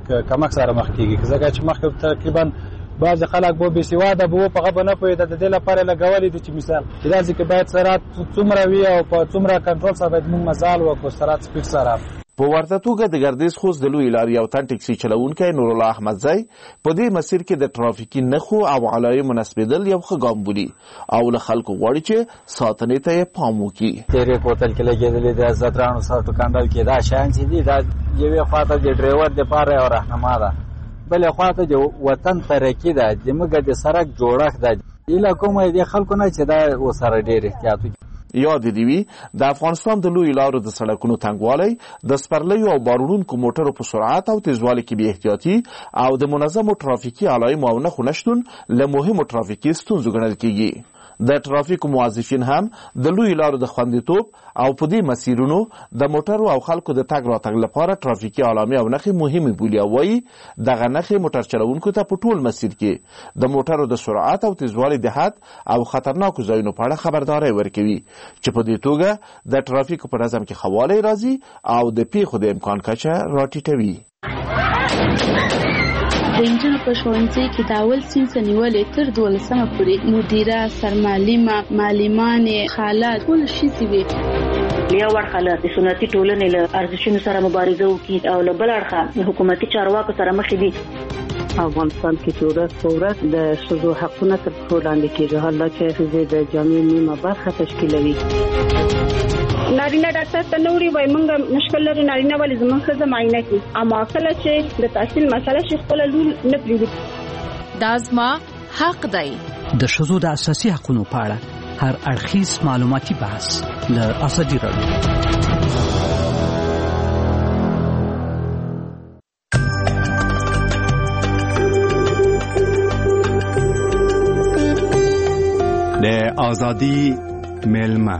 کمک سره مخ کیږي ځکه چې مخکې تقریبا بعض خلک به بسواده به په غو نه پوهېده د دې لپاره لګولې دي چې مثال چې داسې کې باید سرعت څومره وي او په څومره کنټرول سره باید موږ مزال وکړو سرعت سپیډ سره. په ورته توګه د ګردیز خوست د لوی لارې یو تن ټکسي چلوونکی نور الله احمدزی په دې مسیر کې د ترافیکي نښو او علایمو نصبېدل یو ښه ګام بولي او له خلکو غواړي چې ساتنې ته یې پام وکړي. تیرې کوتل کې لګېدلې د زدرانو سره کنډل کې دا شیان چې دي دا یوې خواته د ډرایور دپاره یو رهنما ده، بلې خواته د وطن ترقي ده، زموږ د سړک جوړښت ده. هیله کومه د خلکو نه چې دا ورسره ډېر احتیاط وکړي. یاد دې وي د افغانستان د لوی لارو د سړکونو تنګوالی د سپرلیو او بارونکو موټرو په سرعت او تیزوالي کې بې احتیاطي او د منظمو ترافیکي علایمو او نښو نشتون له مهمو ترافیکي ستونزو ګڼل کېږي. د ترافیکو موظفین هم د لوی لارو د خوندیتوب او په دې مسیرونو د موټرو او خلکو د تګ راتګ لپاره ترافیکي علامې او نښې مهمې بولي او وایي دغه نښې موټر چلوونکو ته په ټول مسیر کې د موټرو د سرعت او تیزوالي د حد او خطرناکو ځایونو په اړه خبرداری ورکوي چې په دې توګه د ترافیکو په نظم کې ښه والی راځي او د پیښو د امکان کچه راټیټوي. د انجنونو په ښوونځي کې د اول صنف نیولې تر 12مه پورې مدیره، سرمعلمه، معلمانې، خاله ټول ښځې وي. یو اړخه له سنتي ټولنې له ارزښتونو سره مبارزه وکړي او له بل اړخه حکومتي چارواکو سره مخ دي. افغانستان کې چې ورځ په ورځ د ښځو حقونه تر پښو لاندې کېږي، حالا چې ښځې د جامعې نیمه برخه تشکیلوي. نارینه ډاکټر ته نوري وای مونږ مشکل لري نارینه ولې زموږ ښځه معاینه کوي، اما کله چې د تحصیل مسله شي خپل لور نه پریږدي. دا زما حق دی. د ښځو د اساسي حقوقو په اړه هر اړخیز معلوماتي بحث له ازادي راډیو. د ازادي ملما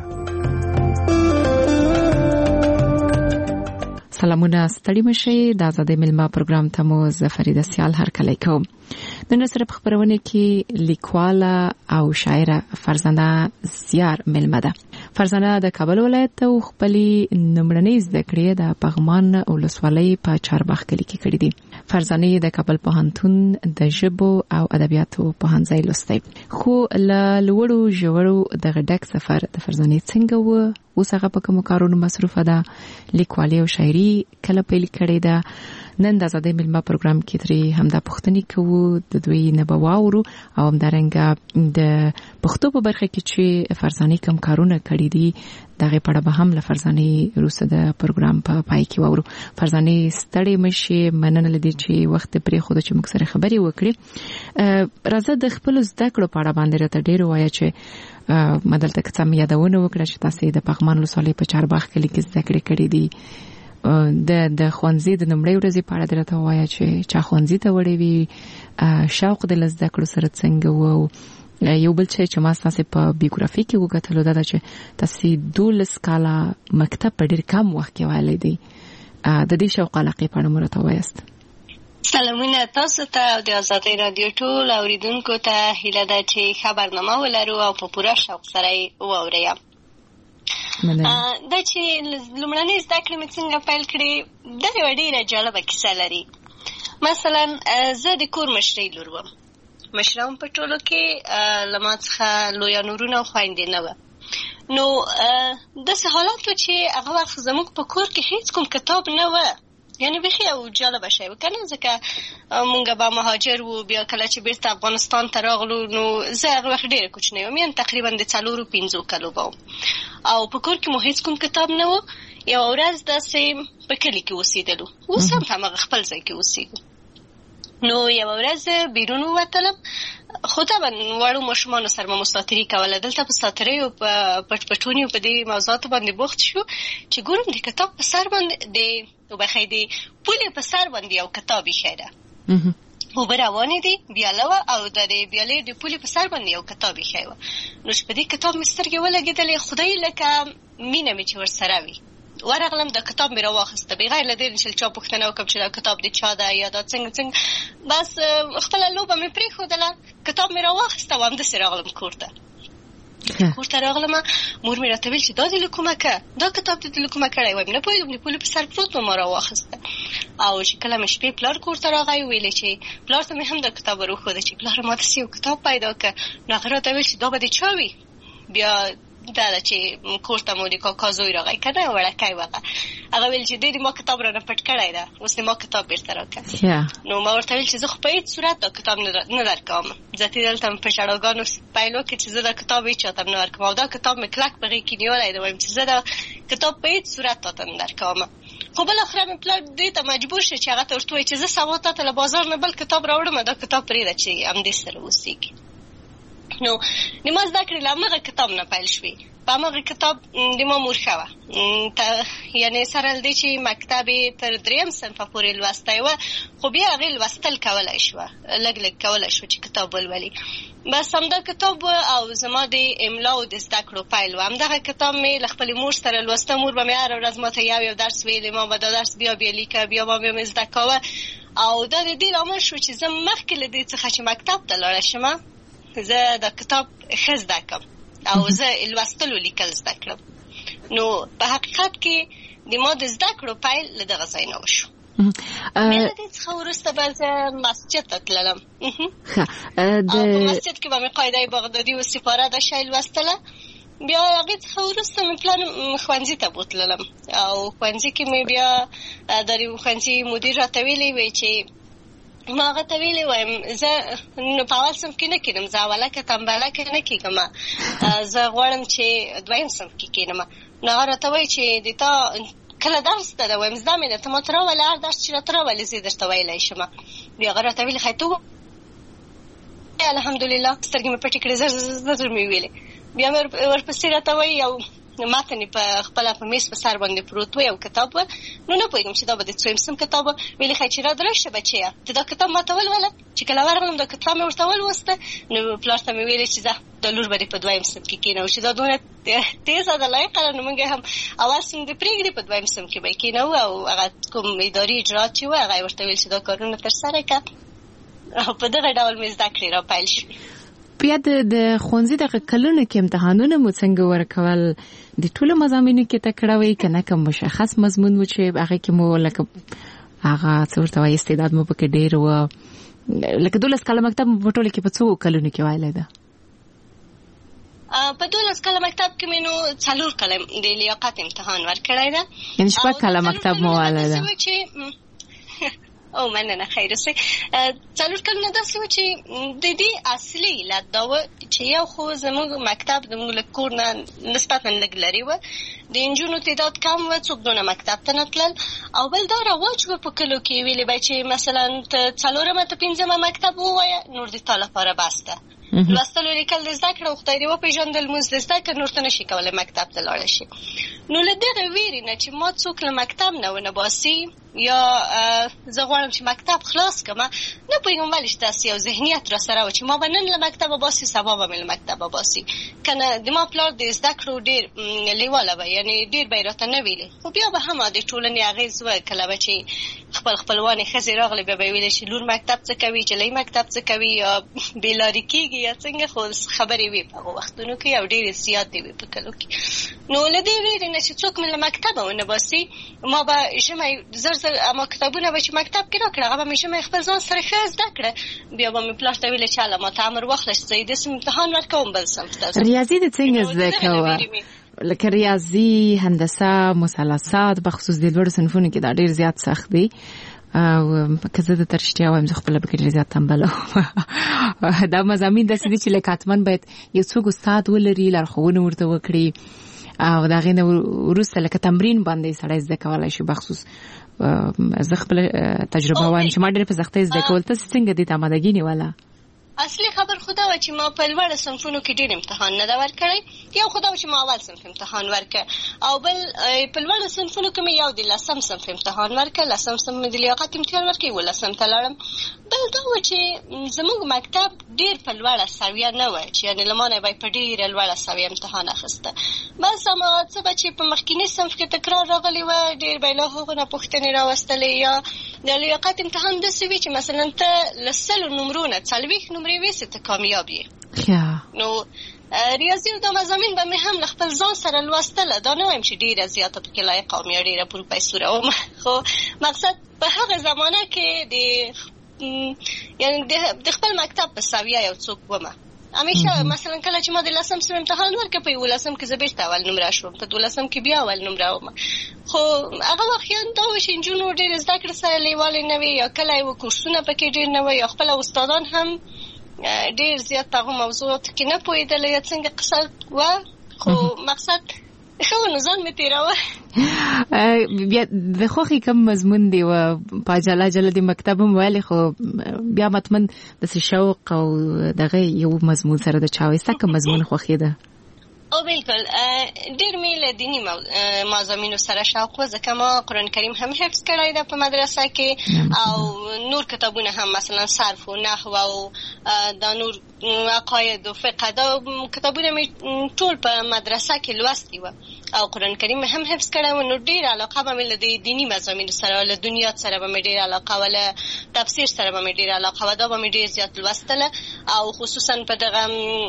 سلامونه ستړي مشي. د ازادي ملما پروګرام ته مو زفریده سیال هر کله کوم. نن سره په خبرونه کې لیکواله او شاعره فرزانه زیار ملما ده. فرزانه د کابل ولایت او خپلې نمړنۍ زده کړې د پغمان ولسوالۍ په چارباغ کلي کې کړې دي. فرزانه د کابل پوهنتون د ژبو او ادبیاتو پوهنځی لوستی، خو له لوړو ژورو د غډک سفر د فرزانه څنګه و اوس هغه په کوم کارونو مصروفه ده، لیکوالي او شاعري کله پیل کړې ده. نن د ازادي ملما پروګرام کې ترې همدا پوښتنې کوو، د دوی نه به واورو او همدارنګه د پښتو په برخه کې چې فرزانه کوم کارونه کړي دي دغه په اړه به هم له فرزانه روسه د پروګرام په پای کې واورو. فرزانه ستړي مشي، مننه لدی چې وخت پرې خو د چې موږ سره خبرې وکړي. راځه د خپل زده کړو په اړه باندې راته ډېر وایي چې مدلته څه یادونه وکړه چې تاسو د پغمان ولسوالۍ په چارباغ کلي کې زده کړې کړې دي. د خوانزي د نمړې ورځې په اړه درته وایا چې چا خوانزي ته وړې وي، شوق د لزده کړو سره څنګه وو. یو بل چې ما تاسو په بیوګرافي کې وګټلو دا چې تاسو 12 کاله مکتب په ډېر کم وخت کې وایلی دی. د دې شوق علاقه په اړه مرته وایست. سلامونه تاسو ته او د ازادي رادیو ټول اوریدونکو ته هیله ده چې خبرنامه ولرو او په پوره شوق سره واورئ. دا چې لومړنۍ زده کړې مې څنګه پیل کړې دا یوه ډېره جالبه کیسه لري. مثلا زه د کور مشرۍ لور وم، مشره وم په ټولو کې، له ما څخه لویه نورونه او خویندې نه وه. نو داسې حالات و چې هغه وخت زموږ په کور کې هیڅ کوم کتاب نه وه، یعنی بیخي یو جالبه شی و که نه، ځکه مونږ به مهاجر وو. بیا کله چې بیرته افغانستان ته راغلو نو زه هغه وخت ډېره کوچنۍ وم، یعنې تقریبا د 4-5 کلو به وم او په کور کې مو هیڅ کوم کتاب نه و. یوه ورځ داسې په کلي کې اوسېدلو، اوس هم همغه خپل ځای کې اوسېږو. نو یوه ورځ بیرون ووتلم، خو طبعا وړو ماشومانو سره مو مسافري کوله. دلته په ساتریو په پټپټونیو په دې موضوعاتو باندې بوخت شو چې ګورم د کتاب په سر باندې د پولې په سر باندې یو کتاب ایښی ده، اوبه روانې دي، بیاله وه او د بیالې د پولې په سر باندې یو کتاب ایښی وه. نو چې په دې کتاب مې سترګې ولګېدلې، خدای لکه مینه مې چې ورسره وي. ورغلم د کتاب مې راواخیسته بغیر له دې چې چا پوښتنه وکړم چې دا کتاب د چا ده یا دا څنګه، بس خپله لوبه مې پرېښودله، کتاب مې راواخیسته او همداسې راغلم کور ته. کور ته راغلم، مور مې راته ویل چې دا د کومه که دا کتاب د کومه کړی وایم، نه پوهېږم د پولې په سر پروت و، ما راواخیسته. او چې کله مې شپې پلار کور ته راغی ویلې چې پلار ته مې هم دا کتاب وروښوده چې پلاره ما داسې یو کتاب پیدا که. نو هغه راته ویل چې دا به د چا وي. بیا دا ده چې کور ته مو د کاکا زوی راغی که نه وړکی و هغه ویل چې دی د ما کتاب رانه پټ کړی ده، اوس د ما کتاب بیرته راکړه. نو ما ورته ویل چې زه خو په هېڅ صورت دا کتاب نه درکوم. ذاتي دلته م په ژړاګانو پیل وکړې چې زه دا کتاب هېڅ چاته نه ورکوم او دا کتاب مې کلک په غېږ کې نیولی دی، وایم چې زه دا کتاب په هېڅ صورت تاته نه درکوم. خو بالاخره مې پلار دې ته مجبور شو چې هغه ته ورته ووایي چې زه سبا تاته له بازار نه بل کتاب راوړم، دا کتاب پرېږده چې همدې سره اوسېږي. نو د ما زده کړې له همغه کتاب نه پیل شوې. په همغه کتاب د ما مور ښه وه، یعنې سره له دې چې مکتب یې تر 3 صنفه پورې لوستی وه، خو بیا هغې لوستل کولی شوه، لږ لږ کولی شوه چې کتاب ولولي. بس همدا کتاب و او زما د املا او د زده کړو پیل و. همدغه کتاب مې له خپلې مور سره لوسته. مور به مې هره ورځ ما ته یو درس ویلې، ما به دا درس بیا لیکه، بیا ما بیا مې زده کوه. او دا د دې لامل شو چې زه مخکې له دې څخه چې مکتب ته لاړه شم، زه دا کتاب ښه زده کړم او زه لوستل او لیکل زده کړم. نو په حقیقت کې د ما د زده کړو پیل له دغه ځای نه وشو. بیا د دې څخه وروسته به زه مسجد ته تللم او په مسجد کې به مې قاعده بغدادي و سپاره دا شی لوستله. بیا هغې څخه وروسته مې پلان ښوونځي ته بوتللم او ښوونځي کې مې بیا د ښوونځي مدیر راته ویلې وی چې ما هغه ته ویلې وایم زه نو په اول صنف کې نه کېنم، زه اوله که تنبله کې نه کېږم، زه غواړم چې دویم صنف کې کېنم. نو هغه راته وایي چې د تا کله درس ته ده؟ وایم زده مې ده، ته ماته راولې هر درس چې راته راولې زه درته ویلی شم. بیا هغه راته ویلې ښایي ته الحمدلله سترګې مې پټې کړې، زر زر مې ویلې. بیا مې ورپسې راته وایي یو متن په خپله په میز په سر باندې پروت و، یو کتاب و، نو نه پوهېږم چې دا به د څویم صنف کتاب و. ویلې ښایي چې راشه بچیه ته دا کتاب ماته ولوله. چې کله ورغلم دا کتاب مې ورته ولوسته، نو پلار ته مې ویلې چې ځه دا لور به دې په دویم صنف کې کېنوو، چې دا دونه تیزه ده لایقه ده، نو موږ هم اول صنف دې پرېږدي په دویم صنف کې به یې کېنوو. او هغه کوم اداري اجراات چې و هغه یې ورته ویل چې دا کارونه ترسره کړه، او په دغه ډول مې زده کړې را پیل شوې. بیا د ښوونځي دغه کلونو کې امتحانونه مو څنګه ورکول؟ د ټولو مضامینو کې تکړه وئ که نه کوم مشخص مضمون و چې هغه کې مو لکه هغه څه ورته وایي استعداد مو پکې ډېر و؟ لکه 12 کاله مکتب په ټولو کې په څو کلونو کې ویلی ده؟ په 12 کاله مکتب کې مې نو 4 کاله د لیاقت امتحان ورکړی ده، یعنې 6 کاله مکتب مو ویلی ده. او مننه خیر اوسئ. 4 کلونه داسې و چې د دې اصلي علت دا و چې یو خو زموږ مکتب زموږ له کور نه نسبتا لږ لرې و، د نجونو تعداد کم و، څوک دونه مکتب ته نه تلل، او بل دا رواج و په کلو کې ویلې به چې مثلا ته 4مه ته 5مه مکتب ووایه نور د تا لپاره بس ده. لوستل لیکل د زده کړه او خدای دې وپېژندل لمونځ د زده کړه نور ته نشي کولی مکتب ته لاړه شي. نو له دغه ویرې نه چې ما څوک له مکتب نه ونه باسي یا زه غواړم چې مکتب خلاص کړم، نه پوهېږم ولې چې داسې یو ذهنیت را سره و چې ما به نن له مکتبه باسي سبا به مې له مکتبه باسي. که نه د ما پلار د زده کړو ډېر لیواله به، یعنې ډېر به یې راته نه ویلې، خو بیا به هم د ټولنې اغېز و. کله به چې خپلوانې ښځې راغلې بیا به یې ویلې چې لور مکتب څه کوي، جلۍ مکتب څه کوي، یا بېلارې کېږي یا څنګه، خو خبرې وې په هغو وختونو کې او ډېرې زیاتې وې په کلو کې. نو له دې ویرې نه چې څوک مې له مکتبه ونه باسي، ما به ژمی زر ما کتابونه به چې مکتب کې راکړه هغه به مې ژمی خپل ځان سره ښه زده کړه. بیا به مې پلار ته ویلې چې هله ما ته امر واخله چې زه یې داسې امتحان ورکوم بل صنف ته. ریاضي دې څنګه زده کوه؟ لکه ریاضي، هندسه، مثلثات، بخصوص د لوړو صنفونو کې دا ډېر زیات سخت دی. او که زه د ترشتیا وایم زه خپله پکې ډېر زیات تنبله دا مضامین داسې دي چې لکه حتما باید یو څوک استاد ولري، لارښوونه ورته وکړي، او د هغې نه وروسته لکه تمرین باندې سړی زده کولی شي. بخصوص زه خپله تجربه وایم چې ما ډېر په سختۍ زده کول. تاسې څنګه دې ته آمادګي نیوله؟ اصلي خبر خو دا و چې ما په لوړو صنفونو کې ډېر امتحان نه ده ورکړی. یو خو دا و چې ما اول صنف امتحان ورکړ، او بل په لوړو صنفونو کې مې یو د 10م صنف امتحان ورکړ، 10م صنف مې د لیاقت امتحان ورکړ، 11م ته لاړم. بل دا و چې زموږ مکتب ډېر په لوړه سویه نه و، چې یعنې له ما نه به یې په ډېره لوړه سویه امتحان اخیسته. بس هماغه څه به چې په مخکیني صنف کې تکرار راغلی و، ډېر به یې له هغو نه پوښتنې راوستلې، یا د لیاقت امتحان داسې وي چې مثلا ته له 100 نمرو نه 40 نمرې ویسې ته کامیاب یې. نو ریاضي او دا مضامین به مې هم له خپل ځان سره لوستله. دا نه وایم چې ډېره زیاته پکې لایقه وم یا ډېره پروفیسوره وم، خو مقصد په هغه زمانه کې یعنې د خپل مکتب په سویه یو څوک ومه. همیشه مثلا کله چې ما د 10م صنف امتحان ورکړ، په 11م کې زه بېرته اول نمره شوم، په 12م کې بیا اول نمره وم. خو هغه واقعا دا و چې نجونو ډېر زده کړې سره لیوالې نه وي، یا کله یې کورسونه پکې ډېر نه وي، یا خپله استادان هم ډېر زیات هغو موضوعاتو کې نه پوهېدل یا څنګه قصه وه. خو مقصد ښه و، نو ځان مې تېراوه. بیا د خوښې کوم مضمون دی و؟ په عجله عجله د مکتب هم ویلې، خو بیا مطمئن داسې شوق او دغه یو مضمون سره د چا وایسته کوم مضمون خوښېده؟ او بالکل ډېر مې له دیني مضامینو سره شوق و، ځکه ما قرآن کریم هم حفظ کړی ده په مدرسه کې، او نور کتابونه هم مثلا صرف و نحو او دا نور عقاید و فقه، دا کتابونه مې ټول په مدرسه کې لوستي و، او قرآن کریم هم حفظ کړی و. نو ډېر علاقه به مې له دیني مضامینو سره، له دنیا سره به مې ډېر علاقه و، له تفسیر سره به مې ډېر علاقه و. دا به مې ډېر زیات لوستله، او خصوصا په دغه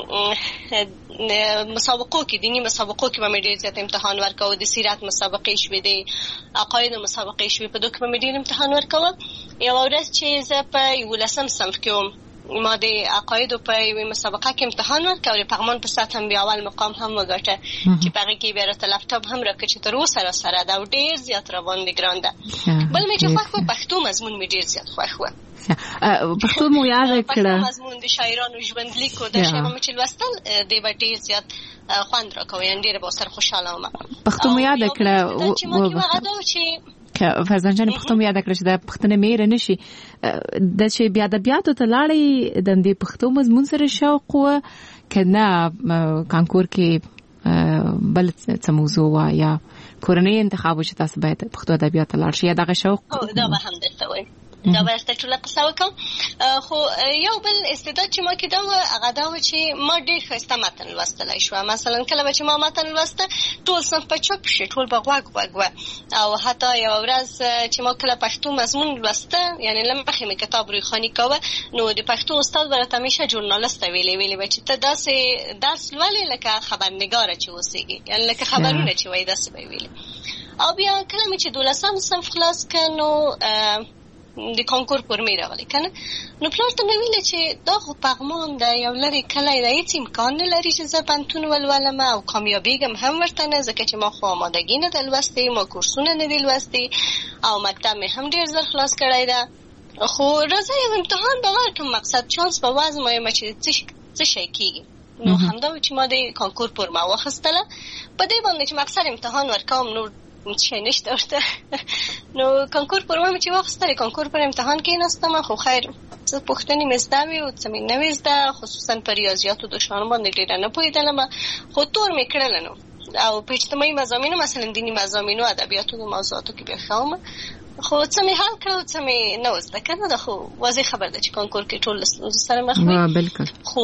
مسابقو کې، دیني مسابقو کې به مې ډېر زیات امتحان ورکوه. د سیرت مسابقې شوې، د عقایدو مسابقې شوې، په دوی کې به مې ډېر امتحان ورکوه. یوه ورځ چې زه په 11م صنف کې وم، ما د عقایدو په یوه مسابقه کې امتحان ورکړ او په غمان په سطح هم بیا اول مقام هم وګټه چې په هغه کې بیا راته لپټاپ هم راکړ چې تر اوسه راسره ده او ډېر زیات را باندې ګران ده. بل مې چې خوښ و پښتو مضمون مې ډېر زیات خوښ و. پښتو مو یاد کړه پښتو مضمون د شاعرانو ژوندلیکو د شی مې چې لوستل دی به ډېر زیات خوند راکوي ان ډېر به سره خوشاله وم. پښتو مو یاد کړه چې ما کې وغدا چې فرزان جان پښتو مو یاد کړه چې د پښتنې مېره نشي د چې بیا د بیاتو ته لاړې د دې پښتو مضمون سره شوق و کنه کانکور کې بل څه موضوع وا یا کورنۍ انتخاب چې تاسو باید پښتو ادبیات لاړ شي یا دغه شوق دا به هم درته وایم دا به ستاسو ټول قصه وکم. خو یو بل استعداد چې ما کې دا و هغه دا و چې ما ډېر ښایسته متن لوستلی شو. مثلا کله به چې ما متن لوسته ټول صنف په چوپ شي ټول به غوږ و او حتی یو ورځ چې ما کله پښتو مضمون لوسته یعنی لمخې مې کتاب رویخواني کوه نو د پښتو استاد ورته همیشه ژورنالیست ویلې به چې ته داسې درس لولې لکه خبرنګاره چې اوسېږي یعنی لکه خبرونه چې وایي داسې به ویلې. او بیا کله مې چې 12 صنف خلاص کړ نو د کانکور پر مې راغلی کنه نو پلار ته مې ویل چې دا خو پغمان د یو لري کلی د هیڅ امکان نه لري چې زه پنتون ولولم او کامیابیږم هم ورته نه ځکه چې ما خو آمادګي نه ده لوستې ما کورسونه نه دي لوستې او مکتب مې هم ډېر زر خلاص کړی ده خو راځه یو امتحان به ورکړم مقصد چانس به وازم وایم چې څه شی کېږي. نو همدا و چې ما د کانکور پر ما واخیستله په دې باندې چې مقصد امتحان ورکوم نو شي نشته ورته نو کانکور پر ما چې واخیستله کانکور پر امتحان کې نستم خو خیر څه پوښتنې مې زده وي او څه مې نه وې زده خصوصا په ریاضیاتو د شان باندې ډېره نه پوهېدلم خو تور مې کړله نو او په اجتماعي مضامینو مثلا دیني مضامینو ادبیاتو د موضوعاتو کې بیا ښه وم خو څه مې حل کړه او څه مې نه وه زده کنه ده خو واضح خبر ده چې کانکور کې ټول له ستونزو سره مخ وي خو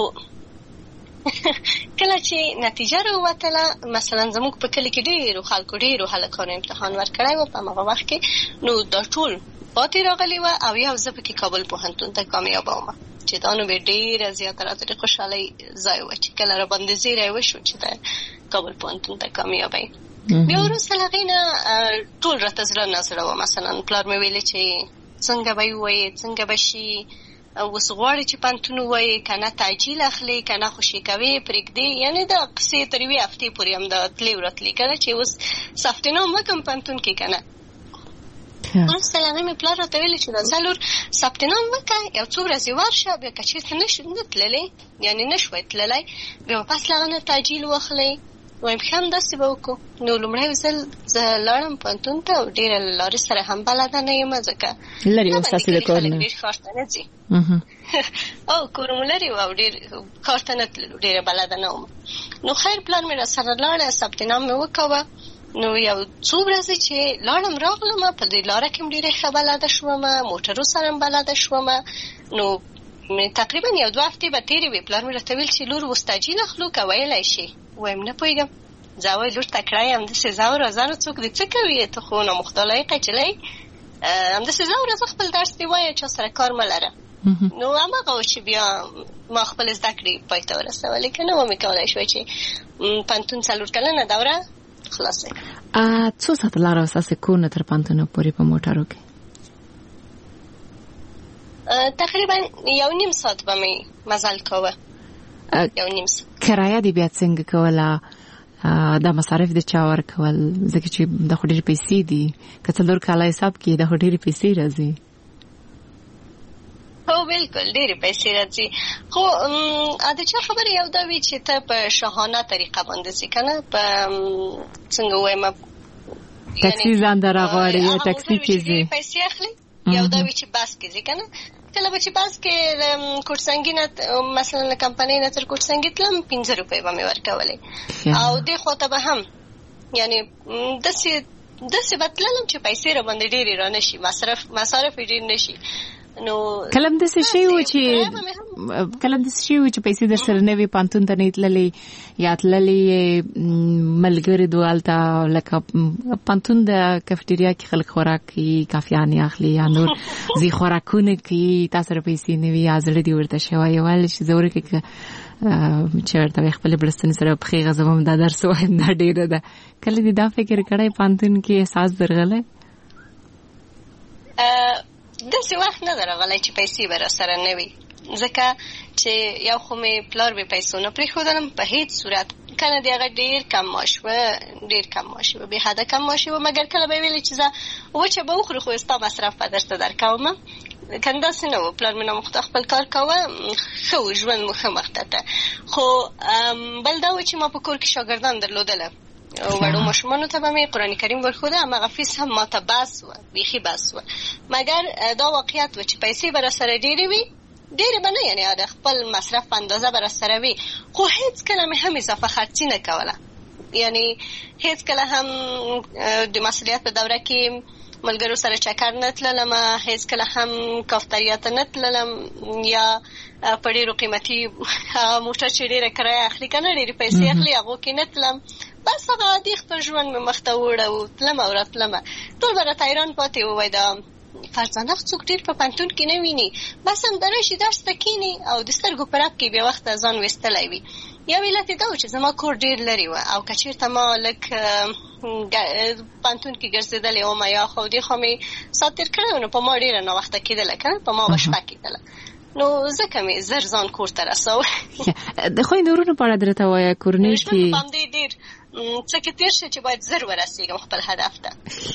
کله چې نتیجه راووتله مثلا زموږ په کلي کې ډېرو خلکو ډېرو هلکانو امتحان ورکړی و په هغه وخت کې نو دا ټول پاتې راغلي وه او یو زه پکې کابل پوهنتون ته کامیابه ومه چې دا نو بیا ډېره زیاته راته د خوشحالۍ ځای و چې کله راباندې زیری وشو چې د کابل پوهنتون ته کامیابه یې. بیا وروسته له هغې نه ټول راته زړه نه زړه وه مثلا پلار مې ویلې چې څنګه به یې ووایې څنګه به شي اوس غواړي چې پنتون ووایي که نه تعجیل اخلي که نه خوشي کوي پرېږدي یعنې دا قصې تر یوې هفتې پورې هم دا تلې ورتلې که نه چې اوس ثبتنام وکړم پنتون کې که نه وروسته له هغې مې پلار راته ویلې چې راځه لور ثبتنام وکړه یو څو ورځې ورشه بیا که چېرته نه تللی یعنې نه شوی تللی بیا پس له هغه نه تعجیل واخلئ وایم ښه همداسې به وکړو. نو لومړی ځل زه لاړم پوهنتون ته او ډېره له لارې سره هم بلده نه یم ځکه لرې و ستاسې د کور نه ډېر ښار ته نه ځي او کور مو لرې و او ډېر ښار ته نه تللو ډېره بلده نه وم. نو خیر پلار مې راسره لاړه ثبتنام مې وکوه نو یو څو ورځې چې لاړم راغلم په دې لاره کې هم ډېره ښه بلده شومه موټرو سره هم بلده شومه نو تقریبا یو 2 هفتې به تېرې وې پلار مې راته ویل چې لور اوس تعجیل اخلو که ویلی شي وایم نه پوهېږم زه وایي لور تکړه یې همداسې ځه او راځه نو څوک دې څه کوي ته خو نامختلایقه نجلۍ همداسې ځه او راځه خپل درس دې وایه چا سره کار مه لره. نو هماغه و چې بیا ما خپل زده کړې پای ته ورسولې که نه ومې کولی شوی چې پوهنتون 4 کلنه دوره خلاصه کړم. څو ساعته لاره وه ستاسې کور نه تر پوهنتونه پورې په موټرو کې؟ تقریبا 1.5 ساعت به مې مزل کوه 1.5 ساعت. کرایه دې بیا څنګه کوله دا مصارف د چا ورکول ځکه چې د خو ډېرې پیسې دي که 4 کاله حساب کړي د خو ډېرې پیسې راځي. هو بالکل ډېرې پیسې راځي خو د چا خبره یو دا وي چې ته په شاهانه طریقه باندې ځې که نه په څنګه ووایم ټکسي ځان ته راغواړي یا ټکسي کې ځې پیسې اخلي یو دا وي چې بس کې ځې که نه کله به چې بس کې کوټسنګي نه مثلا له کمپنۍ نه تر کوټسنګي تلم 15 روپۍ به مې ورکولې او دې خوا ته به هم یعنې داسې به تللم چې پیسې را باندې ډېرې را نه شي مصارف یې ډېر نه شي. نو کلم داسې شی و چې پیسې در سره نه وي پوهنتون ته نه تللې یا تللې ملګري دوالته لکه پوهنتون د کافټیریا کې خلک خوراک کوي کافیانې اخلي یا نور ځي خوراکونه کوي تاسو سره پیسې نه وي یا زړه دې ورته شوی ویل چې زه ورکې چې ورته خپل بړستنې سره پښې غځوم دا درس وایم دا ډېره ده کله دې دا فکر کړی پوهنتون کې احساس درغلی؟ داسې وخت نه ده راغلی چې پیسې به را سره نه وي ځکه چې یو خو مې پلار به پیسو نه پرېښودلم په هیڅ صورت، کنه دی هغه ډېر کم معاش و، به حده کم معاش و، مګر کله به ویلې چې زه وچه به وخورو خو ستا مصرف به درته درکوم. کنه داسې نه و، پلار مې نامخته خپل کار کوه، ښه و، ژوند مو ښه مخته ته. خو بل دا و چې ما په کور کې شاګردان درلودله، وړو ماشومانو ته به مې قرآن کریم ورښوده، هماغه فیس هم ماته بس و، بیخي بس و. مګر دا واقعیت و چې پیسې به راسره ډېرې وي، ډېرې به نه، یعنې د خپل مصرف په اندازه به راسره وي، خو هېڅ کله مې هم اضافه خرڅي نه کوله. یعنې هېڅ کله هم د مسؤلیت په دوره کې ملګرو سره چکر نه تللم، هېڅ کله هم کافتریا ته نه تللم، یا په ډېرو قیمتي موټر چې ډېره کرایه اخلي که نه ډېرې پیسې اخلي هغو کې نه تلم. بس هغه عادي خپل ژوند مې مخته وړه، تلم او راتلمه. ټول به راته حیران پاتې ووایي دا فرزانه څوک ډېر په پوهنتون کې نه ویني، بس همدا راشي درس ته کښېني او د سترګو په رپ کې بیا وخته ځان ویستلی وي. یو علت یې دا و چې زما کور ډېر لرې وه، او که چېرته ما لږ پوهنتون کې ګرځېدلې ومه یا خو دې خوا مې ساعت تېر کړی و، نو په ما ډېره ناوخته کېدله، که نه په ما به شپه کېدله، نو ځکه مې زر ځان کور ته رساوه. د خویندو ورونو په اړه درته وایه کورنۍ کې په همدې ډېر څه کې تېر شه چې باید زر ورسېږم خپل هدف ته.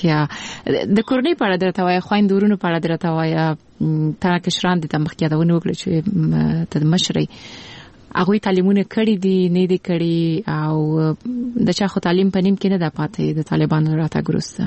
د کورنۍ په اړه درته وایه، خویندو ورونو په اړه درته وایه، تا کشران دي ته مخکې یادونه وکړه چې ته د مشرۍ، هغوی تعلیمونه کړي دي نه دي کړي، او د چا خو تعلیم په نیم کې نه ده پاتې د طالبانو راتګ وروسته؟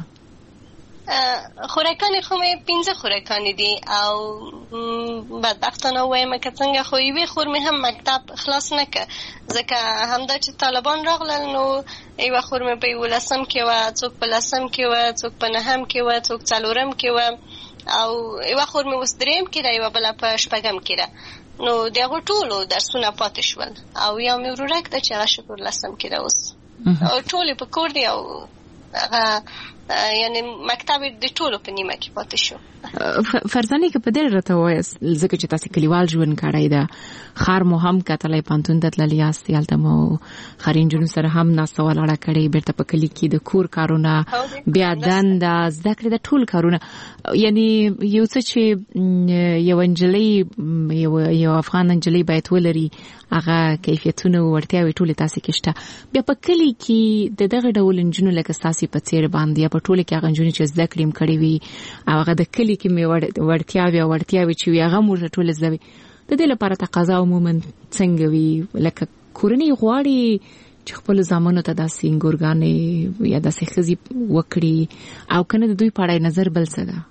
خوراکانې خو مې 5 خوراکانې دي، او بدبختانه ووایم که څنګه، خو یوې خور مې هم مکتب خلاص نه که، ځکه همدا چې طالبان راغلل نو یوه خور مې په 11م کې وه، څوک په 10م کې وه، څوک په 9م کې وه، څوک 4م کې وه، او یوه خور مې اوس 3م کې ده، یوه بله په 6م کې ده. نو د هغو ټولو درسونه پاتې شول، او یو مې ورورک ده چې هغه شکر 10م کې ده اوس، او ټولې په کور دي، او هغه یعنی مکتب د ټولو په نیمه کې پاتې شو. فرزانه که په دې راته وایاست، ځکه چې تاسو کلیوال ژوند کړی ده، خار مو هم کتلی پوهنتون ته تللی یاست، هلته مو ښاري نجونو سره هم ناسته ولاړه کړې، بیرته په کلي کې د کور کارونه، بیا دنده، زده کړې، د ټول کارونه، یعنی یو څه چې یو نجلۍ، یو افغان نجلۍ باید ولري، هغه کیفیتونه او وړتیاوې ټولې تاسې کې شته. بیا په کلي کې د دغه ډول نجونو لکه ستاسې په څېر باندې، یا په ټوله کې هغه نجونې چې زده کړې هم کړې وي، او هغه د کلي کې مې وړتیاوې چې وي هغه موږ ټول زده وي، د دې لپاره تقاضا عموما څنګه وي؟ لکه کورنۍ غواړي چې خپل زامنو ته داسې انګورګانې یا داسې ښځې وکړي، او کنه د دوی په اړه نظر بل څه ده؟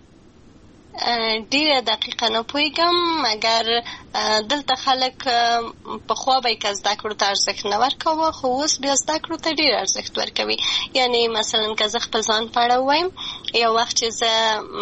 ډیره دقیقه نه پوهیږم، مګر دلته خلک پخوا به که زده کړو ته ارزښت نه ورکاوه، خو اوس بیا زده کړو ته ډیر ارزښت ورکوي. یعنی مثلا که زه خپل ځان په اړه ووایم، یو وخت چې زه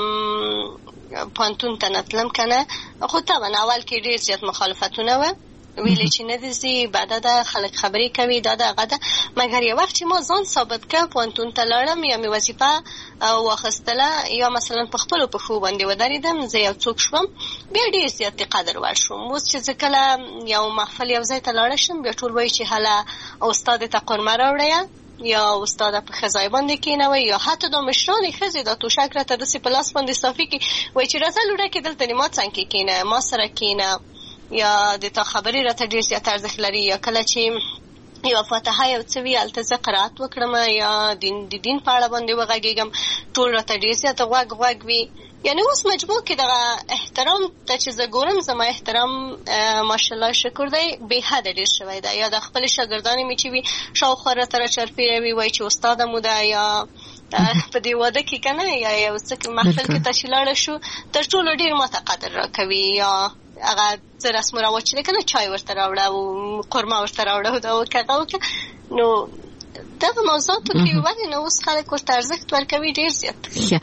پوهنتون ته نه تلم که نه، خو طبعا اول کې ډیر زیات مخالفتونه وه، ویلې چې نه دې ځي، بده ده، خلک خبرې کوي، دا ده هغه ده. مګر یو وخت چې ما ځان ثابت کړ، پوهنتون ته لاړم، یا مې وظیفه واخیستله، یا مثلا په خپلو پښو باندې ودرېدم، زه یو څوک شوم، بیا ډېر زیات د قدر وړ شوم. اوس چې زه کله یو محفل یو ځای ته لاړه شم، بیا ټول وایي چې هله استاد ته قرمه راوړیه، یا استاده په ښځای باندې کېنوئ، یا حتی دا مشرانې ښځې دا توشک راته داسې په لاس باندې صافي کړي، وایي چې راځه لوډه کې دلته ما څنګ کې کېنه، ما سره کېنه، یا د تا خبرې راته ډېر زیات ارزښت لري. یا کله چې یو فاتحه یو څه وي، هلته زه قرائت وکړم، یا د دین په اړه باندې وغږېږم، ټول راته ډېر زیات غوږ وي. یعنی اوس مجموع کې دغه احترام ته چې زه ګورم، زما احترام ماشاءالله شکر دی بې حده ډېر شوی دی. یا د خپلې شاګردانې مې چې وي شاوخوا راته راچرپېره وي، وایي چې استاده مو ده، یا په دې واده کې که نه، یا یو څه محفل کې ته چې لاړه شو، تر ټولو ډېر ماته قدر راکوي. یا هغه څه رسم و رواج چې دی که نه، چای ورته راوړه او قرمه ورته راوړه، دا وکړه هغه وکړه. نو دغه موضوعاتو کې ولې نه اوس خلک ورته ارزښت ورکوي ډېر زیات.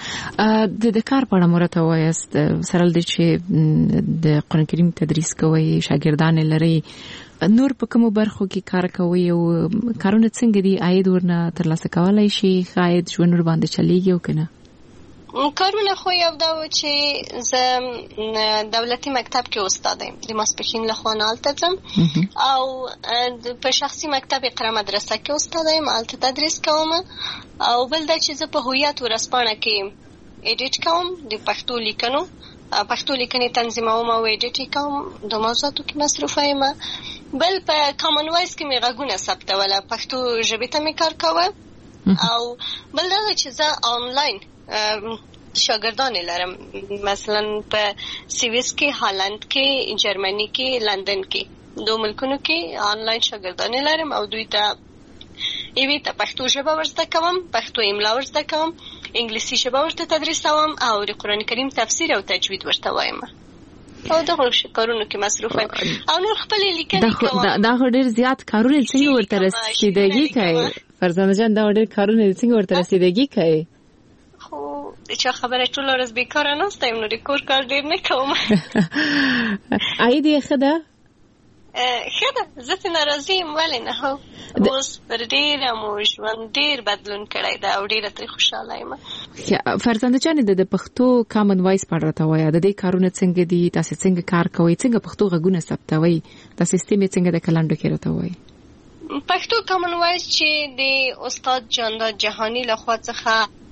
د کار په اړه مو راته ووایاست، سره له دې چې د قرآن کریم تدریس کوئ، شاګردان لرئ، نور په کومو برخو کې کار کوئ، او کارونه څنګه دي؟ عاید ورنه ترلاسه کولی شي؟ ښه عاید ژوند ورباندې چلېږي او که نه؟ کارونه خو یو دا و چې زه دولتي مکتب کې استاد یم، د ماسپښین لخوا نه هلته ځم، او په شخصي مکتب اقرا مدرسه کې استاد یم، هلته تدریس کوم. او بل دا چې زه په هویت ورځپاڼه کې ایډیټ کوم د پښتو لیکنو، پښتو لیکنې تنظیموم او ایډیټ کوم د موضوعاتو کې مصروفه یم. بل په کامن وایس کې مې غږونه ثبتوله، پښتو ژبې ته مې کار کوه. او بل دا چې زه آنلاین شاګردان لرم، مثلا په سویس کې، هالند کې، جرمني کې، لندن کې، دوه ملکونو کې آنلاین شاګردان لرم او دوی ته یوې ته پښتو ژبه ورزده کوم، پښتو املا ورزده کوم، انګلیسي ژبه ورته تدریسوم او د قرآن کریم تفسیر او تجوید ورته وایم. او دغه کارونو کې مصروف یم او نور خپل لیکنې کوم. دا ډېر زیات کارونه څنګه ورته رسیدګي کوي فرزانه جان؟ دا ډېر کارونه څنګه ورته رسیدګي کوي؟ خو چې خبره ټول ورځ بیکاره ناسته یم، نو د کور کار ډېر نه کوم. عاید یې ښه ده؟ ښه ده، زه ترې ناراضي یم. ولې نه؟ هو اوس پر ډېره مو ژوند ډېر بدلون کړی ده او ډېره ترې خوشحاله یم. فرزانه جانې د پښتو کامن وایس په اړه راته وایه، د دې کارونه څنګه دي؟ تاسې څنګه کار کوئ؟ څنګه پښتو غږونه ثبتوئ؟ دا سیستم یې څنګه د کلنډو کې راته وایي؟ پښتو کامن وایس چې د استاد جانداد جهانی لخوا څخه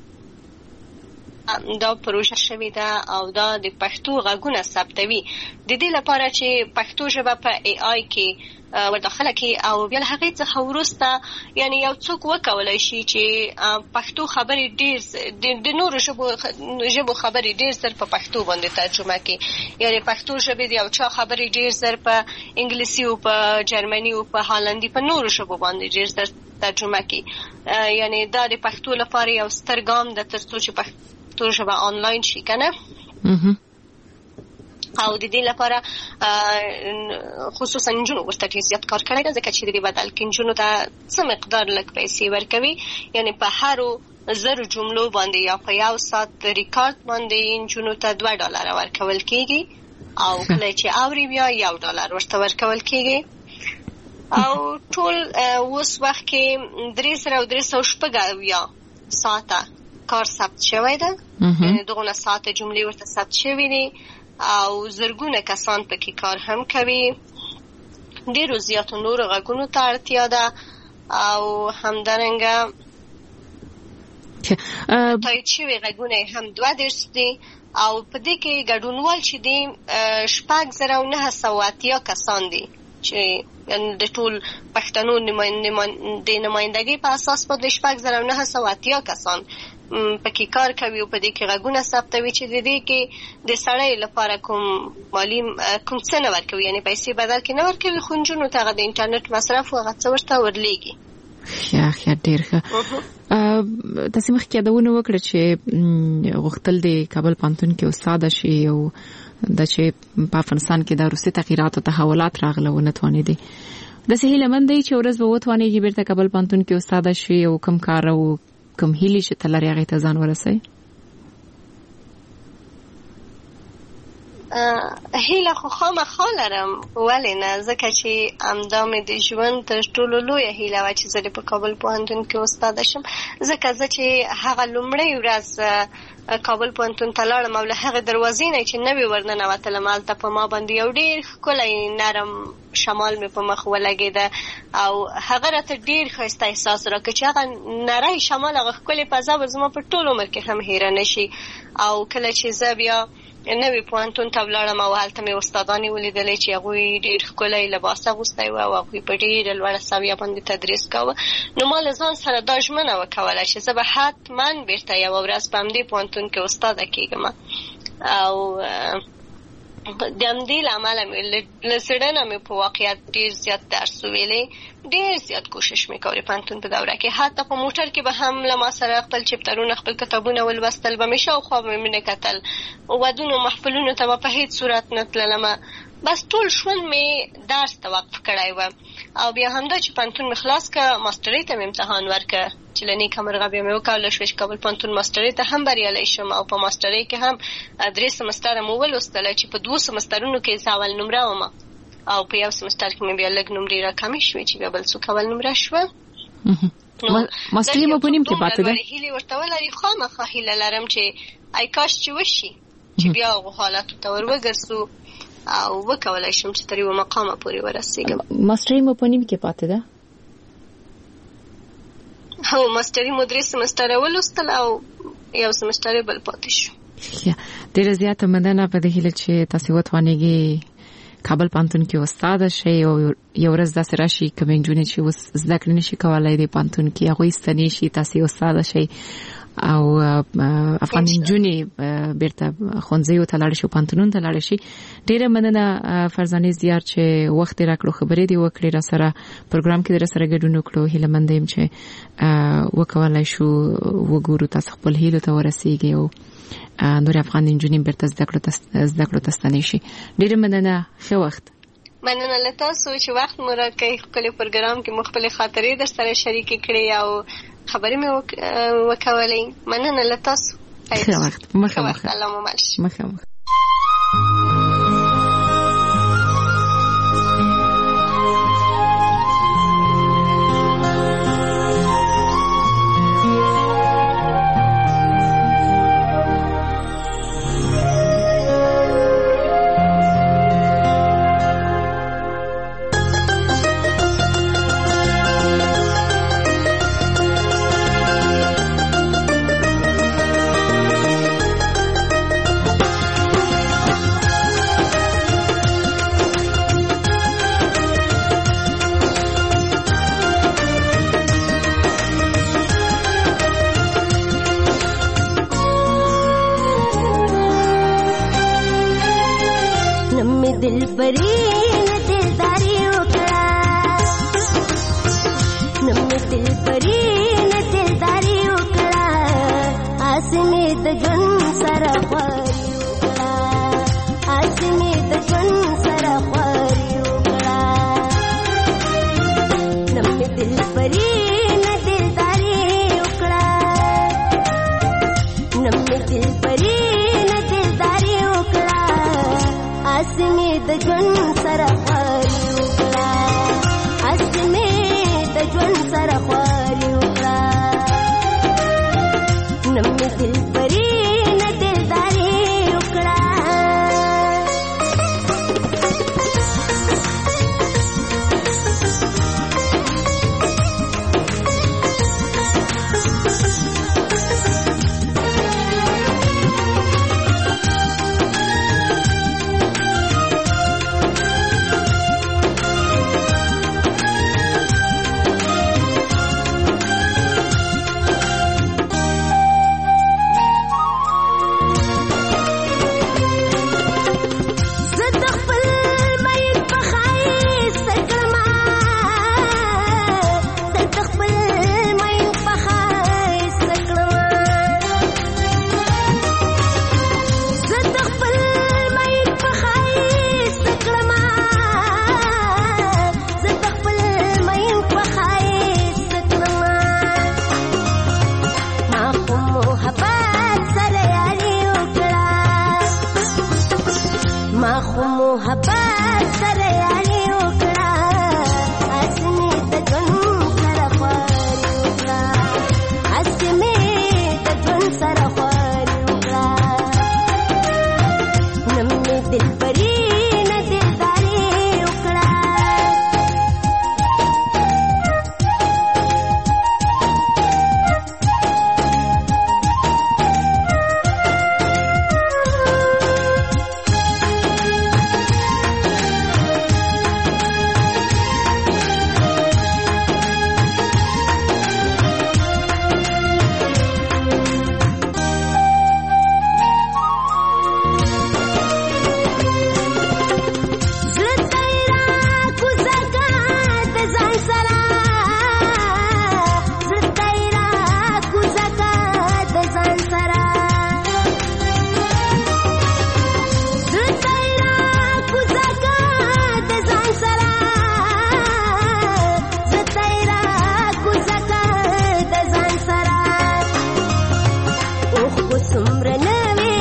دا پروژه شوې ده او دا د پښتو غږونه ثبتوي د دې لپاره چې پښتو ژبه په ای آی کې وداخله کې او بیا له هغې څخه وروسته یعنی یو څوک وکولای شي چې پښتو خبرې ډېر د نورو ژبو خبرې ډېر زر په پښتو باندې ترجمه کړي. یعنی پښتو ژبې د یو چا خبرې ډېر زر په انګلیسي او په جرمني او په هالندي په نورو ژبو باندې ډېر زر ترجمه کړي. یعنی دا د پښتو لپاره یو ستر ګام ده تر څو چې پښتو ژبه آنلاین شي کنه. او د دې لپاره خصوصا نجونو ورته ډېر زیات کار کړی دی، ځکه چې د دې بدل کې نجونو ته څه مقدار لږ پیسې ورکوي. یعنی په هرو 1000 جملو باندې یا په یو ساعت ریکارډ باندې نجونو ته $2 ورکول کېږي او کله چې اوري بیا $1 ورته ورکول کېږي. او ټول اوس وخت کې 300 ساعته کار ثبت شوی ده، یعنی دغه ساعته جملې ورته ثبت شوي دي او زرګونه کسان پکې کار هم کوي. ډېرو زیاتو نورو غږونو ته اړتیا ده او همدارنګه تایید شوي غږونه هم 32 دي او په دې کې ګډونوال چې دي 6980 کسان دي چې د ټول پښتنو د نمایندګۍ په اساس باندې 6980 کسان پکې کار کوي او په دې کې غږونه ثبتوي چې د دې کې د سړی لپاره کوم مالی کوم څه نه ورکوي، یعنی پیسې بدل کې نه ورکوي، خو نجونو ته هغه د انټرنیټ مصرف او هغه څه ورته ورلیږي. ښه ډېر ښه. تاسې مخکې یادونه وکړه چې غوښتل د کابل پوهنتون کې استاده شي او دا چې په افغانستان کې د روسي تغییرات او تحولات راغله ونه توانېدې. داسې هیله مند دی چې ورځ به وتوانېږي بیرته کابل پوهنتون کې استاده شي او کوم کار او کوم هیلې چې ته لرې هغې ته ځان ورسوي؟ هیله خو خامخا لرم، ولې نه؟ ځکه چې همدا مې د ژوند تر ټولو لویه هیله وه چې زه په کابل پوهنتون کې استاده شم. ځکه زه چې هغه لومړۍ ورځ کابل پوهنتون ته لاړم او له هغې دروازې نه چې نوې ورننوتلم، هلته په ما باندې یو ډېر ښکلی نرم شمال مې په مخ ولګېده او هغه راته ډېر ښایسته احساس راکړ چې هغه نری شمال، هغه ښکلې فضا به زما په ټول عمر کې هم هیره نه شي. او کله چې زه بیا نوی پوهنتون ته ولاړم او هلته مې استادانې ولیدلې چې هغوی ډېر ښکلی لباس اغوستی و او هغوی په ډېره لوړه سویه باندې تدریس کوه. نو ما له ځان سره دا ژمنه وکوله چې زه به حتما بېرته یوه ورځ په همدې پوهنتون کې استاده کېږم. او د همدې له امله مې له زړه نه مې په واقعیت ډېر زیات درس وویلی، ډېر زیات کوشش مې کولی پوهنتون په دوره کې. حتی په موټر کې به هم له ما سره خپل چپټرونه خپل کتابونه ولوستل، به مې شاوخوا به مې نه کتل، ودونو محفلونو ته به په هېڅ صورت نه تللمه. بس ټول ژوند مې درس ته وقف کړی و. او بیا همدا چې پوهنتون مې خلاص که ماسټرۍ ته مې امتحان ورکړه چې له نیکه مرغه بیا مې وکولی شوه چې کابل پوهنتون ماسټرۍ ته هم بریالی شم. او په ماسټرۍ کې هم 3 سمستره مو ولوستله چې په 2 سمسترونو کې زه اول نمره وم او په یو سمستر کې مې بیا لږ نمرې راکمې شوې چې بیا بل څوک اول نمره شوه. ماسټرۍ مو په نیم کې پاتې ده؟ هیلې ورته ولري، خامخا هیله لرم چې ای کاش چې وشي چې بیا هغو حالاتو ته ور وګرځو او وکولای شم چې تر یوه مقامه پورې ورسېږم. ماسټرۍ مو په نیم کې پاتې ده؟ هو، ماسټرۍ مو 3 سمستره ولوستل او یو سمستر بل پاتې شو. ډېر زیاته مننه په دې هیله چې تاسو وتوانیږئ کابل پانتون کې استاد شئ او یو ورځ داسې راشي کوم انجونې چې زده کړې نشي کولای د پانتون کې هغه ستنې شي تاسو استاد شئ او افغان انجونې بیرته خونځیو ته لاړ شي پانتونون ته لاړ شي. ډېر مننه فرزانه زیار چې وخت راکړو خبرې دی وکړې را سره پروګرام کې در سره ګډون وکړو. هیله مند یم چې وکولای شو وګورو تاسو خپل هیله ته ورسیږئ او نور افغان انجونې بیرته زده کړو ته ستنې شي. ډېر مننه. ښه وخت. مننه له تاسو چې وخت مو راکړی. خپل پروګرام کې مختلف خاطرې در سره شریک کړې او خبرې مې وکولې. مننه له تاسو. ښه وخت. مخه الله مو مل شي. مخه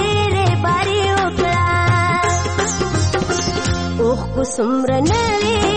سمرنوي